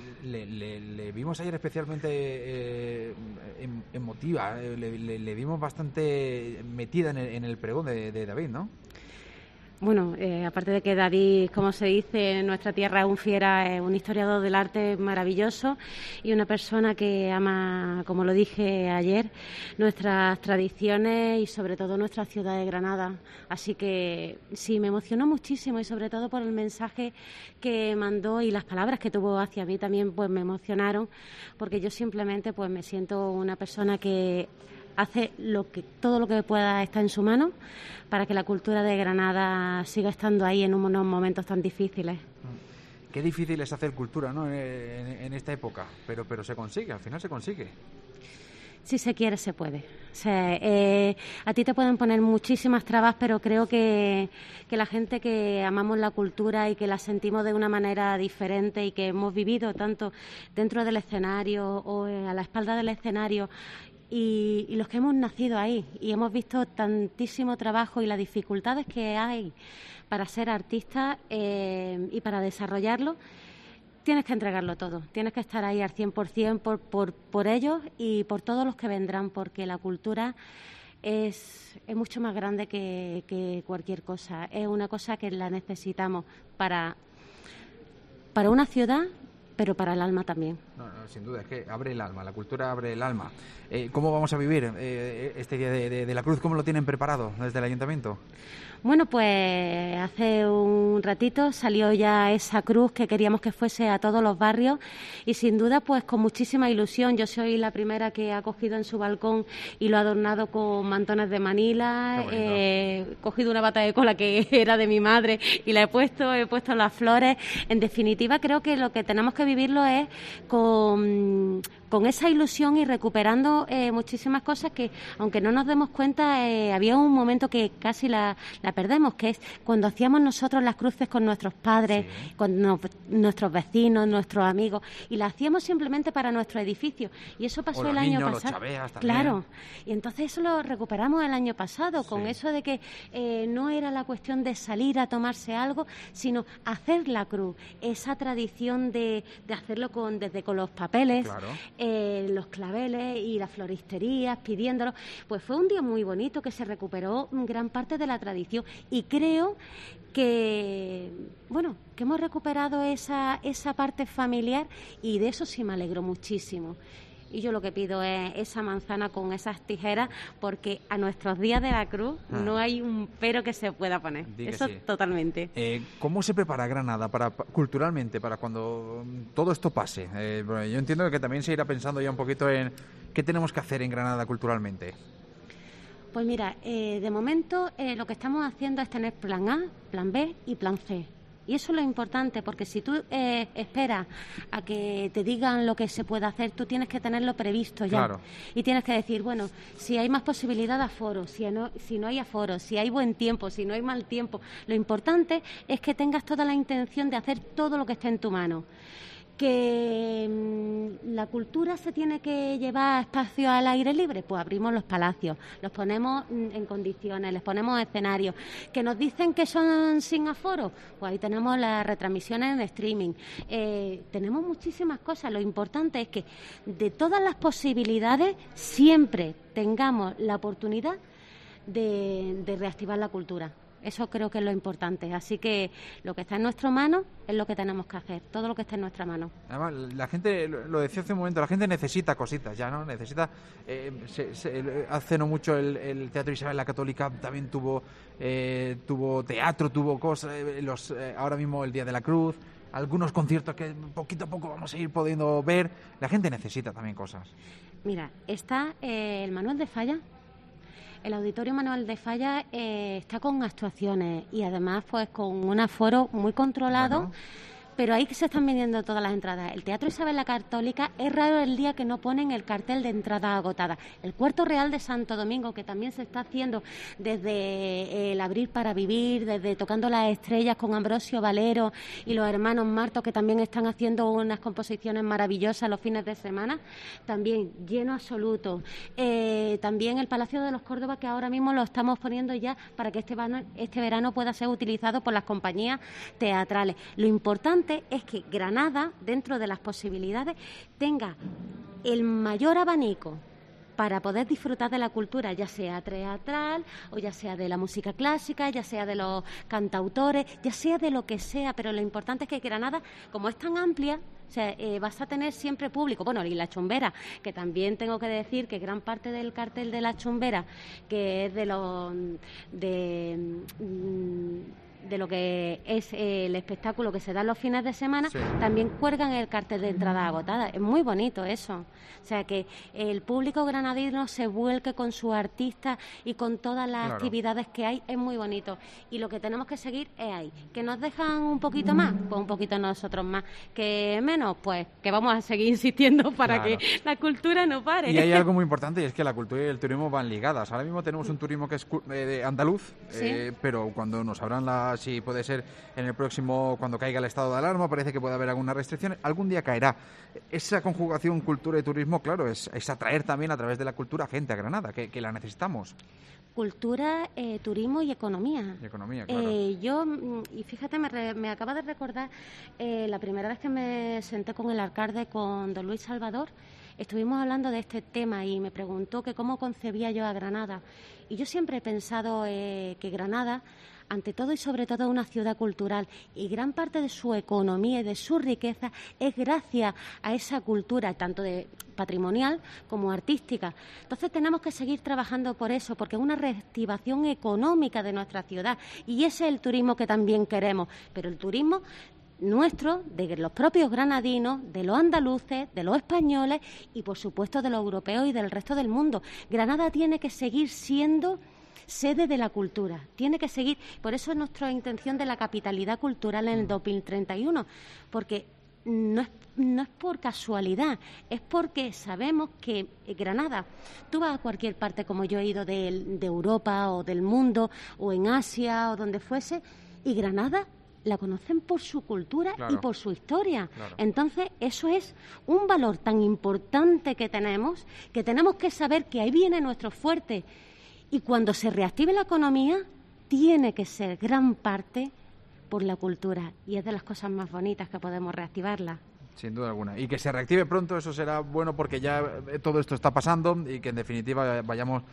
Le vimos ayer especialmente emotiva, le vimos bastante metida en el pregón de David, ¿no? Bueno, aparte de que David, como se dice, en nuestra tierra es un fiera, es un historiador del arte maravilloso y una persona que ama, como lo dije ayer, nuestras tradiciones y sobre todo nuestra ciudad de Granada. Así que sí, me emocionó muchísimo y sobre todo por el mensaje que mandó y las palabras que tuvo hacia mí también pues me emocionaron, porque yo simplemente pues me siento una persona que hace todo lo que pueda está en su mano para que la cultura de Granada siga estando ahí en unos momentos tan difíciles. Qué difícil es hacer cultura, ¿no? En esta época, pero se consigue, al final se consigue. Si se quiere, se puede. O sea, a ti te pueden poner muchísimas trabas, pero creo que la gente que amamos la cultura y que la sentimos de una manera diferente y que hemos vivido tanto dentro del escenario o a la espalda del escenario, y los que hemos nacido ahí y hemos visto tantísimo trabajo y las dificultades que hay para ser artista y para desarrollarlo, tienes que entregarlo todo, tienes que estar ahí al 100% por ellos y por todos los que vendrán, porque la cultura es mucho más grande que cualquier cosa, es una cosa que la necesitamos para una ciudad, pero para el alma también. No, sin duda, es que abre el alma, la cultura abre el alma. ¿Cómo vamos a vivir este Día de la Cruz? ¿Cómo lo tienen preparado desde el Ayuntamiento? Bueno, pues hace un ratito salió ya esa cruz que queríamos que fuese a todos los barrios y sin duda pues con muchísima ilusión. Yo soy la primera que ha cogido en su balcón y lo ha adornado con mantones de Manila, he cogido una bata de cola que era de mi madre y la he puesto las flores. En definitiva, creo que lo que tenemos que vivirlo es con esa ilusión y recuperando muchísimas cosas que, aunque no nos demos cuenta, había un momento que casi la perdemos, que es cuando hacíamos nosotros las cruces con nuestros padres, sí, con nuestros vecinos, nuestros amigos, y las hacíamos simplemente para nuestro edificio. Y eso pasó el año pasado. Los chaveas también. Claro, y entonces eso lo recuperamos el año pasado, con sí, eso de que no era la cuestión de salir a tomarse algo, sino hacer la cruz, esa tradición de hacerlo desde con los papeles, claro, los claveles y las floristerías, pidiéndolo. Pues fue un día muy bonito que se recuperó gran parte de la tradición y creo que hemos recuperado esa parte familiar y de eso sí me alegro muchísimo. Y yo lo que pido es esa manzana con esas tijeras, porque a nuestros días de la Cruz no hay un pero que se pueda poner. Eso sí. Totalmente. ¿Cómo se prepara Granada culturalmente para cuando todo esto pase? Bueno, yo entiendo que también se irá pensando ya un poquito en qué tenemos que hacer en Granada culturalmente. Pues mira, de momento lo que estamos haciendo es tener plan A, plan B y plan C. Y eso es lo importante, porque si tú esperas a que te digan lo que se puede hacer, tú tienes que tenerlo previsto ya. Claro. Y tienes que decir, bueno, si hay más posibilidad de aforo, si no hay aforo, si hay buen tiempo, si no hay mal tiempo. Lo importante es que tengas toda la intención de hacer todo lo que esté en tu mano. Que la cultura se tiene que llevar a espacios al aire libre, pues abrimos los palacios, los ponemos en condiciones, les ponemos escenarios. Que nos dicen que son sin aforo, pues ahí tenemos las retransmisiones en streaming. Tenemos muchísimas cosas. Lo importante es que de todas las posibilidades siempre tengamos la oportunidad de reactivar la cultura. Eso creo que es lo importante. Así que lo que está en nuestra mano es lo que tenemos que hacer, todo lo que está en nuestra mano. Además, la gente, lo decía hace un momento, la gente necesita cositas ya, ¿no? Necesita, hace no mucho el Teatro Isabel la Católica también tuvo teatro, tuvo cosas, ahora mismo el Día de la Cruz, algunos conciertos que poquito a poco vamos a ir pudiendo ver. La gente necesita también cosas. Mira, está el Manuel de Falla. El Auditorio Manuel de Falla está con actuaciones y además pues con un aforo muy controlado. Bueno. Pero ahí que se están vendiendo todas las entradas. El Teatro Isabel la Católica es raro el día que no ponen el cartel de entradas agotadas. El Cuarto Real de Santo Domingo, que también se está haciendo desde el Abrir para Vivir, desde Tocando las Estrellas con Ambrosio Valero y los hermanos Martos, que también están haciendo unas composiciones maravillosas los fines de semana, también lleno absoluto. También el Palacio de los Córdoba, que ahora mismo lo estamos poniendo ya para que este verano pueda ser utilizado por las compañías teatrales. Lo importante es que Granada, dentro de las posibilidades, tenga el mayor abanico para poder disfrutar de la cultura, ya sea teatral o ya sea de la música clásica, ya sea de los cantautores, ya sea de lo que sea, pero lo importante es que Granada, como es tan amplia, o sea, vas a tener siempre público. Bueno, y la Chumbera, que también tengo que decir que gran parte del cartel de la Chumbera, que es de lo que es el espectáculo que se da los fines de semana, sí, también cuelgan el cartel de entrada agotada. Es muy bonito eso. O sea, que el público granadino se vuelque con sus artistas y con todas las actividades que hay, es muy bonito. Y lo que tenemos que seguir es ahí. ¿Que nos dejan un poquito más? Pues un poquito nosotros más. ¿Que menos? Pues que vamos a seguir insistiendo para que la cultura no pare. Y hay algo muy importante, y es que la cultura y el turismo van ligadas. Ahora mismo tenemos un turismo que es andaluz, ¿sí? Pero cuando nos abran si puede ser en el próximo, cuando caiga el estado de alarma, parece que puede haber alguna restricción, algún día caerá. Esa conjugación cultura y turismo, claro, es atraer también a través de la cultura gente a Granada, que la necesitamos. Cultura, turismo y economía. Y economía, claro. Y fíjate, me acaba de recordar la primera vez que me senté con el alcalde, con don Luis Salvador. Estuvimos hablando de este tema y me preguntó que cómo concebía yo a Granada. Y yo siempre he pensado que Granada, ante todo y sobre todo, es una ciudad cultural, y gran parte de su economía y de su riqueza es gracias a esa cultura, tanto de patrimonial como artística. Entonces tenemos que seguir trabajando por eso, porque es una reactivación económica de nuestra ciudad, y ese es el turismo que también queremos. Pero el turismo nuestro, de los propios granadinos, de los andaluces, de los españoles y, por supuesto, de los europeos y del resto del mundo. Granada tiene que seguir siendo sede de la cultura, tiene que seguir. Por eso es nuestra intención de la capitalidad cultural en el 2031, porque no es por casualidad, es porque sabemos que Granada, tú vas a cualquier parte, como yo he ido de Europa o del mundo, o en Asia o donde fuese, y Granada la conocen por su cultura, claro, y por su historia. Claro. Entonces, eso es un valor tan importante que tenemos que saber que ahí viene nuestro fuerte. Y cuando se reactive la economía, tiene que ser gran parte por la cultura. Y es de las cosas más bonitas que podemos reactivarla. Sin duda alguna. Y que se reactive pronto, eso será bueno, porque ya todo esto está pasando y que en definitiva vayamos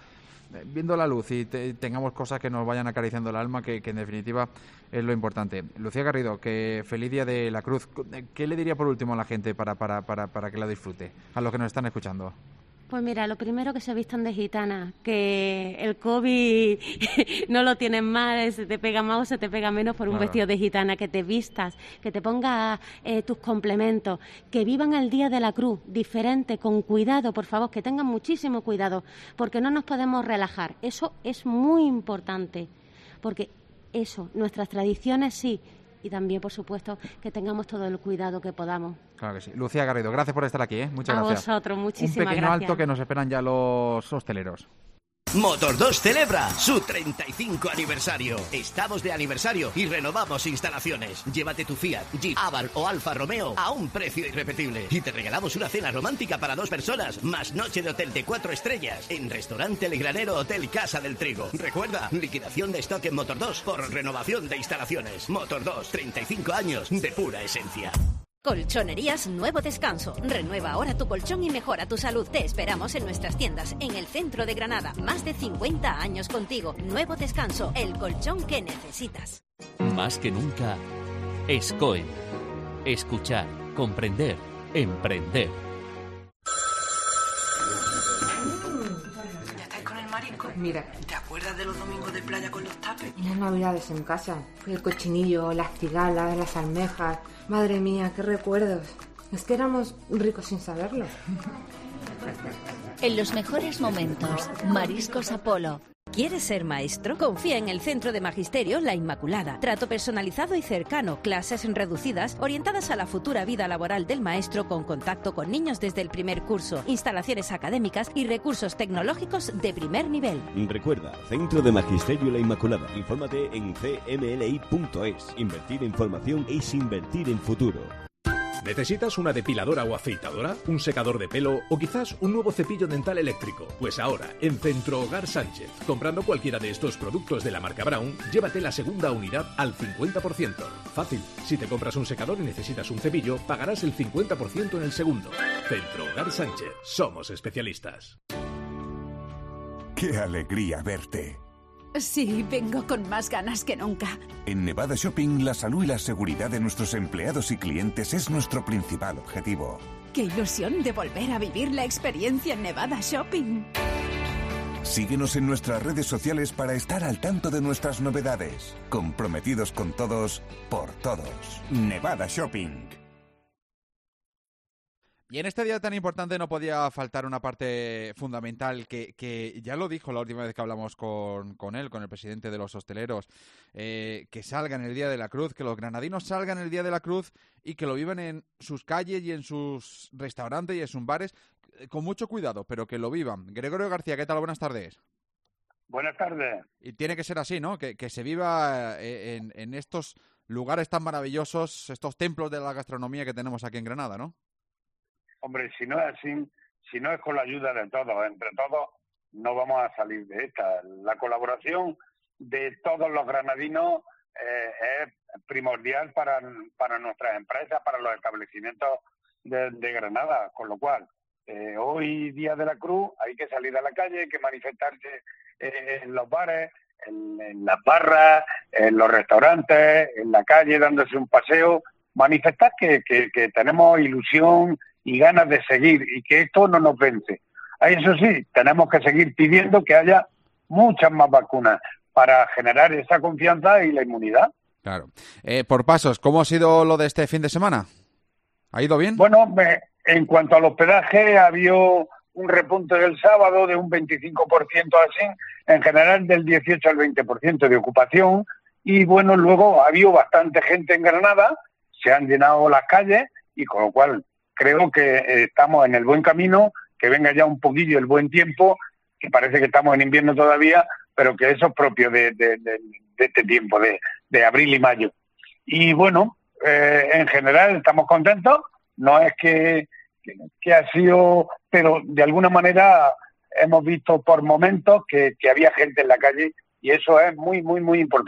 viendo la luz y tengamos cosas que nos vayan acariciando el alma, que en definitiva es lo importante. Lucía Garrido, que feliz Día de la Cruz. ¿Qué le diría por último a la gente para que la disfrute, a los que nos están escuchando? Pues mira, lo primero, que se vistan de gitana, que el COVID no lo tienen mal, se te pega más o se te pega menos por un vestido de gitana, que te vistas, que te pongas tus complementos, que vivan el Día de la Cruz diferente, con cuidado, por favor, que tengan muchísimo cuidado, porque no nos podemos relajar. Eso es muy importante, porque eso, nuestras tradiciones sí, y también, por supuesto, que tengamos todo el cuidado que podamos. Claro que sí. Lucía Garrido, gracias por estar aquí, ¿eh? Muchas gracias. A vosotros, muchísimas gracias. Un pequeño alto que nos esperan ya los hosteleros. Motor 2 celebra su 35 aniversario. Estamos de aniversario y renovamos instalaciones. Llévate tu Fiat, Jeep, Abarth o Alfa Romeo a un precio irrepetible. Y te regalamos una cena romántica para 2 personas, más noche de hotel de 4 estrellas en Restaurante El Granero Hotel Casa del Trigo. Recuerda, liquidación de stock en Motor 2 por renovación de instalaciones. Motor 2, 35 años de pura esencia. Colchonerías Nuevo Descanso. Renueva ahora tu colchón y mejora tu salud. Te esperamos en nuestras tiendas en el centro de Granada. Más de 50 años contigo. Nuevo Descanso, el colchón que necesitas. Más que nunca, SCOEN. Escuchar, comprender, emprender. ¿Ya estáis con el marisco? Mira, ¿te acuerdas de los domingos de playa con los tapes? Y las navidades en casa. El cochinillo, las cigalas, las almejas. Madre mía, qué recuerdos. Es que éramos ricos sin saberlo. En los mejores momentos, Mariscos Apolo. ¿Quieres ser maestro? Confía en el Centro de Magisterio La Inmaculada. Trato personalizado y cercano, clases reducidas orientadas a la futura vida laboral del maestro, con contacto con niños desde el primer curso, instalaciones académicas y recursos tecnológicos de primer nivel. Recuerda, Centro de Magisterio La Inmaculada. Infórmate en cmli.es. Invertir en formación es invertir en futuro. ¿Necesitas una depiladora o afeitadora? ¿Un secador de pelo? ¿O quizás un nuevo cepillo dental eléctrico? Pues ahora, en Centro Hogar Sánchez, comprando cualquiera de estos productos de la marca Brown, llévate la segunda unidad al 50%. Fácil, si te compras un secador y necesitas un cepillo, pagarás el 50% en el segundo. Centro Hogar Sánchez, somos especialistas. ¡Qué alegría verte! Sí, vengo con más ganas que nunca. En Nevada Shopping, la salud y la seguridad de nuestros empleados y clientes es nuestro principal objetivo. ¡Qué ilusión de volver a vivir la experiencia en Nevada Shopping! Síguenos en nuestras redes sociales para estar al tanto de nuestras novedades. Comprometidos con todos, por todos. Nevada Shopping. Y en este día tan importante no podía faltar una parte fundamental que ya lo dijo la última vez que hablamos con él, con el presidente de los hosteleros, que salgan el Día de la Cruz, que los granadinos salgan el Día de la Cruz y que lo vivan en sus calles y en sus restaurantes y en sus bares con mucho cuidado, pero que lo vivan. Gregorio García, ¿qué tal? Buenas tardes. Buenas tardes. Y tiene que ser así, ¿no? Que se viva en estos lugares tan maravillosos, estos templos de la gastronomía que tenemos aquí en Granada, ¿no? Hombre, si no es así, si no es con la ayuda de todos, entre todos, no vamos a salir de esta. La colaboración de todos los granadinos es primordial para nuestras empresas, para los establecimientos de Granada, con lo cual hoy, Día de la Cruz, hay que salir a la calle, hay que manifestarse en los bares, en las barras, en los restaurantes, en la calle, dándose un paseo, manifestar que tenemos ilusión y ganas de seguir y que esto no nos vence. Eso sí, tenemos que seguir pidiendo que haya muchas más vacunas para generar esa confianza y la inmunidad. Claro. Por pasos, ¿cómo ha sido lo de este fin de semana? ¿Ha ido bien? Bueno, en cuanto al hospedaje, ha habido un repunte del sábado de un 25% así, en general del 18 al 20% de ocupación, y bueno, luego ha habido bastante gente en Granada, se han llenado las calles, y con lo cual creo que estamos en el buen camino, que venga ya un poquillo el buen tiempo, que parece que estamos en invierno todavía, pero que eso es propio de este tiempo, de abril y mayo. Y bueno, en general estamos contentos, no es que ha sido, pero de alguna manera hemos visto por momentos que había gente en la calle y eso es muy, muy, muy importante.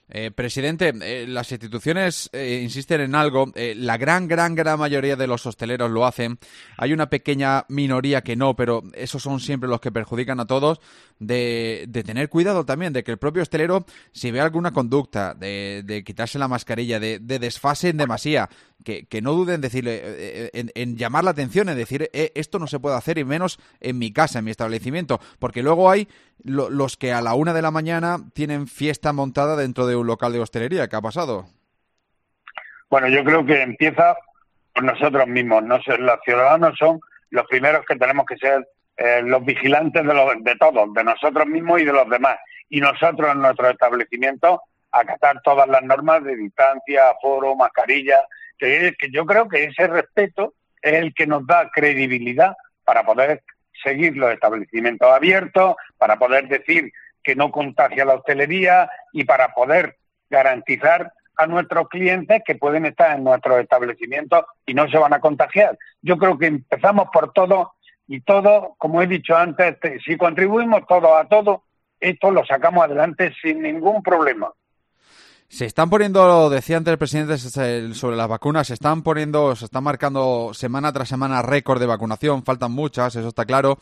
Presidente, las instituciones insisten en algo. La gran mayoría de los hosteleros lo hacen. Hay una pequeña minoría que no, pero esos son siempre los que perjudican a todos. De tener cuidado también, de que el propio hostelero, si ve alguna conducta de quitarse la mascarilla, de desfase en demasía, que no duden en decirle, en llamar la atención, en decir, esto no se puede hacer, y menos en mi casa, en mi establecimiento, porque luego hay los que a la 1 de la mañana tienen fiesta montada dentro de un local de hostelería. ¿Qué ha pasado? Bueno, yo creo que empieza por nosotros mismos. Los ciudadanos son los primeros que tenemos que ser los vigilantes de todos, de nosotros mismos y de los demás. Y nosotros en nuestros establecimientos acatar todas las normas de distancia, aforo, mascarilla, que yo creo que ese respeto es el que nos da credibilidad para poder seguir los establecimientos abiertos, para poder decir que no contagia la hostelería y para poder garantizar a nuestros clientes que pueden estar en nuestros establecimientos y no se van a contagiar. Yo creo que empezamos por todo y todo, como he dicho antes, si contribuimos todos a todo, esto lo sacamos adelante sin ningún problema. Se están poniendo, decía antes el presidente sobre las vacunas, se están marcando semana tras semana récord de vacunación, faltan muchas, eso está claro.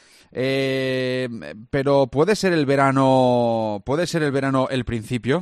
Pero puede ser el verano el principio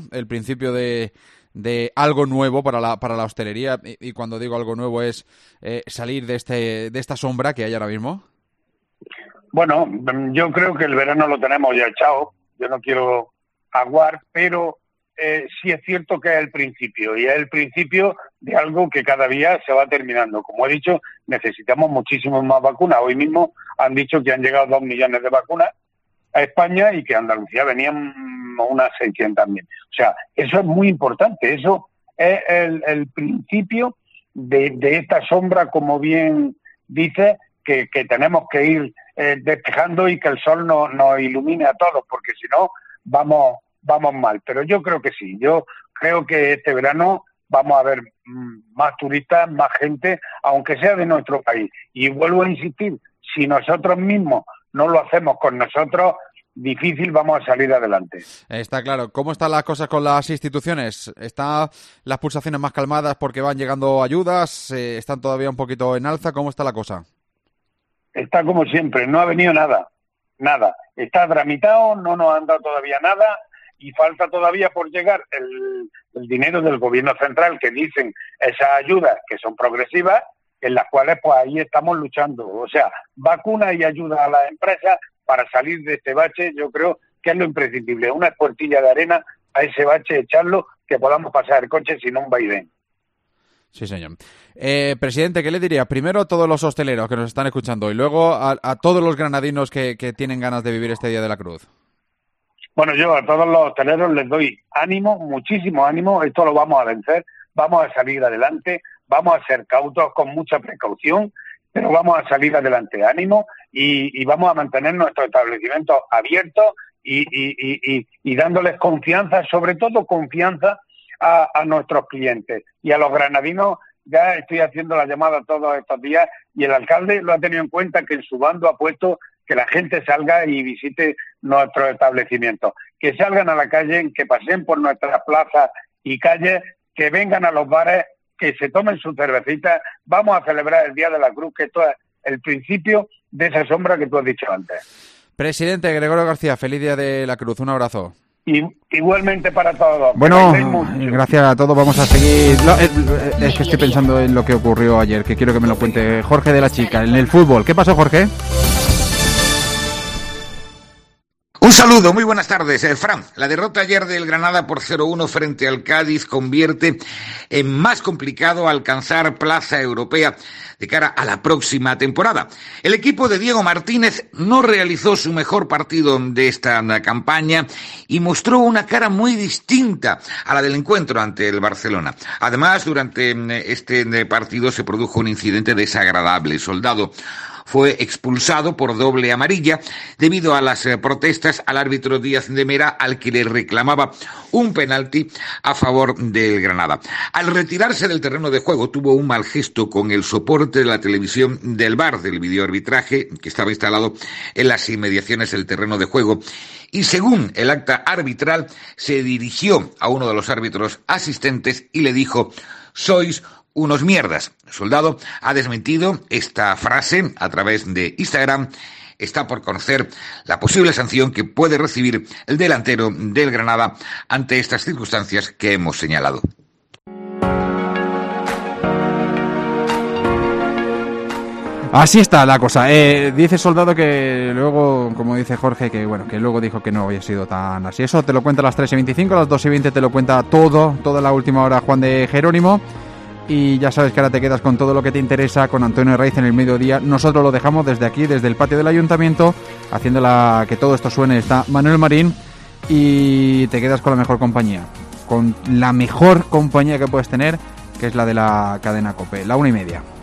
de algo nuevo para la hostelería, y cuando digo algo nuevo es salir de esta sombra que hay ahora mismo. Bueno, yo creo que el verano lo tenemos ya echado, yo no quiero aguar, pero sí es cierto que es el principio, y es el principio de algo que cada día se va terminando. Como he dicho, necesitamos muchísimas más vacunas. Hoy mismo han dicho que han llegado 2 millones de vacunas a España y que a Andalucía venían unas 600.000. O sea, eso es muy importante, eso es el principio de esta sombra, como bien dice, que tenemos que ir despejando y que el sol nos ilumine a todos, porque si no vamos mal. Pero yo creo que sí, yo creo que este verano vamos a ver más turistas, más gente, aunque sea de nuestro país. Y vuelvo a insistir, si nosotros mismos no lo hacemos con nosotros, difícil vamos a salir adelante. Está claro. ¿Cómo están las cosas con las instituciones? ¿Están las pulsaciones más calmadas porque van llegando ayudas? ¿Están todavía un poquito en alza? ¿Cómo está la cosa? Está como siempre, no ha venido nada. Está tramitado, no nos han dado todavía nada y falta todavía por llegar el dinero del gobierno central, que dicen esas ayudas que son progresivas, en las cuales pues ahí estamos luchando. O sea, vacunas y ayuda a las empresas para salir de este bache, yo creo que es lo imprescindible. Una espuertilla de arena a ese bache, echarlo, que podamos pasar el coche sin un vaivén. Sí, señor. Presidente, ¿qué le diría? Primero a todos los hosteleros que nos están escuchando y luego a todos los granadinos que tienen ganas de vivir este Día de la Cruz. Bueno, yo a todos los hosteleros les doy ánimo, muchísimo ánimo. Esto lo vamos a vencer, vamos a salir adelante, vamos a ser cautos con mucha precaución, pero vamos a salir adelante. Ánimo y vamos a mantener nuestros establecimientos abiertos y dándoles confianza, sobre todo confianza a nuestros clientes. Y a los granadinos ya estoy haciendo la llamada todos estos días y el alcalde lo ha tenido en cuenta, que en su bando ha puesto que la gente salga y visite nuestros establecimientos, que salgan a la calle, que pasen por nuestras plazas y calles, que vengan a los bares, que se tomen su cervecita. Vamos a celebrar el Día de la Cruz, que esto es el principio de esa sombra que tú has dicho antes. Presidente Gregorio García, feliz Día de la Cruz, un abrazo. Igualmente para todos. Bueno, gracias a todos. Vamos a seguir. Es que estoy pensando en lo que ocurrió ayer, que quiero que me lo cuente Jorge de la Chica, en el fútbol. ¿Qué pasó, Jorge? Un saludo, muy buenas tardes. Fran, la derrota ayer del Granada por 0-1 frente al Cádiz convierte en más complicado alcanzar plaza europea de cara a la próxima temporada. El equipo de Diego Martínez no realizó su mejor partido de esta campaña y mostró una cara muy distinta a la del encuentro ante el Barcelona. Además, durante este partido se produjo un incidente desagradable. Soldado fue expulsado por doble amarilla debido a las protestas al árbitro Díaz de Mera, al que le reclamaba un penalti a favor del Granada. Al retirarse del terreno de juego tuvo un mal gesto con el soporte de la televisión del VAR, del videoarbitraje, que estaba instalado en las inmediaciones del terreno de juego, y según el acta arbitral se dirigió a uno de los árbitros asistentes y le dijo: «Sois unos mierdas». El soldado ha desmentido esta frase a través de Instagram. Está por conocer la posible sanción que puede recibir el delantero del Granada ante estas circunstancias que hemos señalado. Así está la cosa. Dice Soldado que luego, como dice Jorge, que bueno, que luego dijo que no había sido tan así. Eso te lo cuenta a las 3:25, a las 2:20 te lo cuenta toda la última hora Juan de Jerónimo. Y ya sabes que ahora te quedas con todo lo que te interesa con Antonio Herraiz en el mediodía. Nosotros lo dejamos desde aquí, desde el patio del ayuntamiento, haciéndola que todo esto suene. Está Manuel Marín y te quedas con la mejor compañía. Con la mejor compañía que puedes tener, que es la de la cadena COPE. 1:30.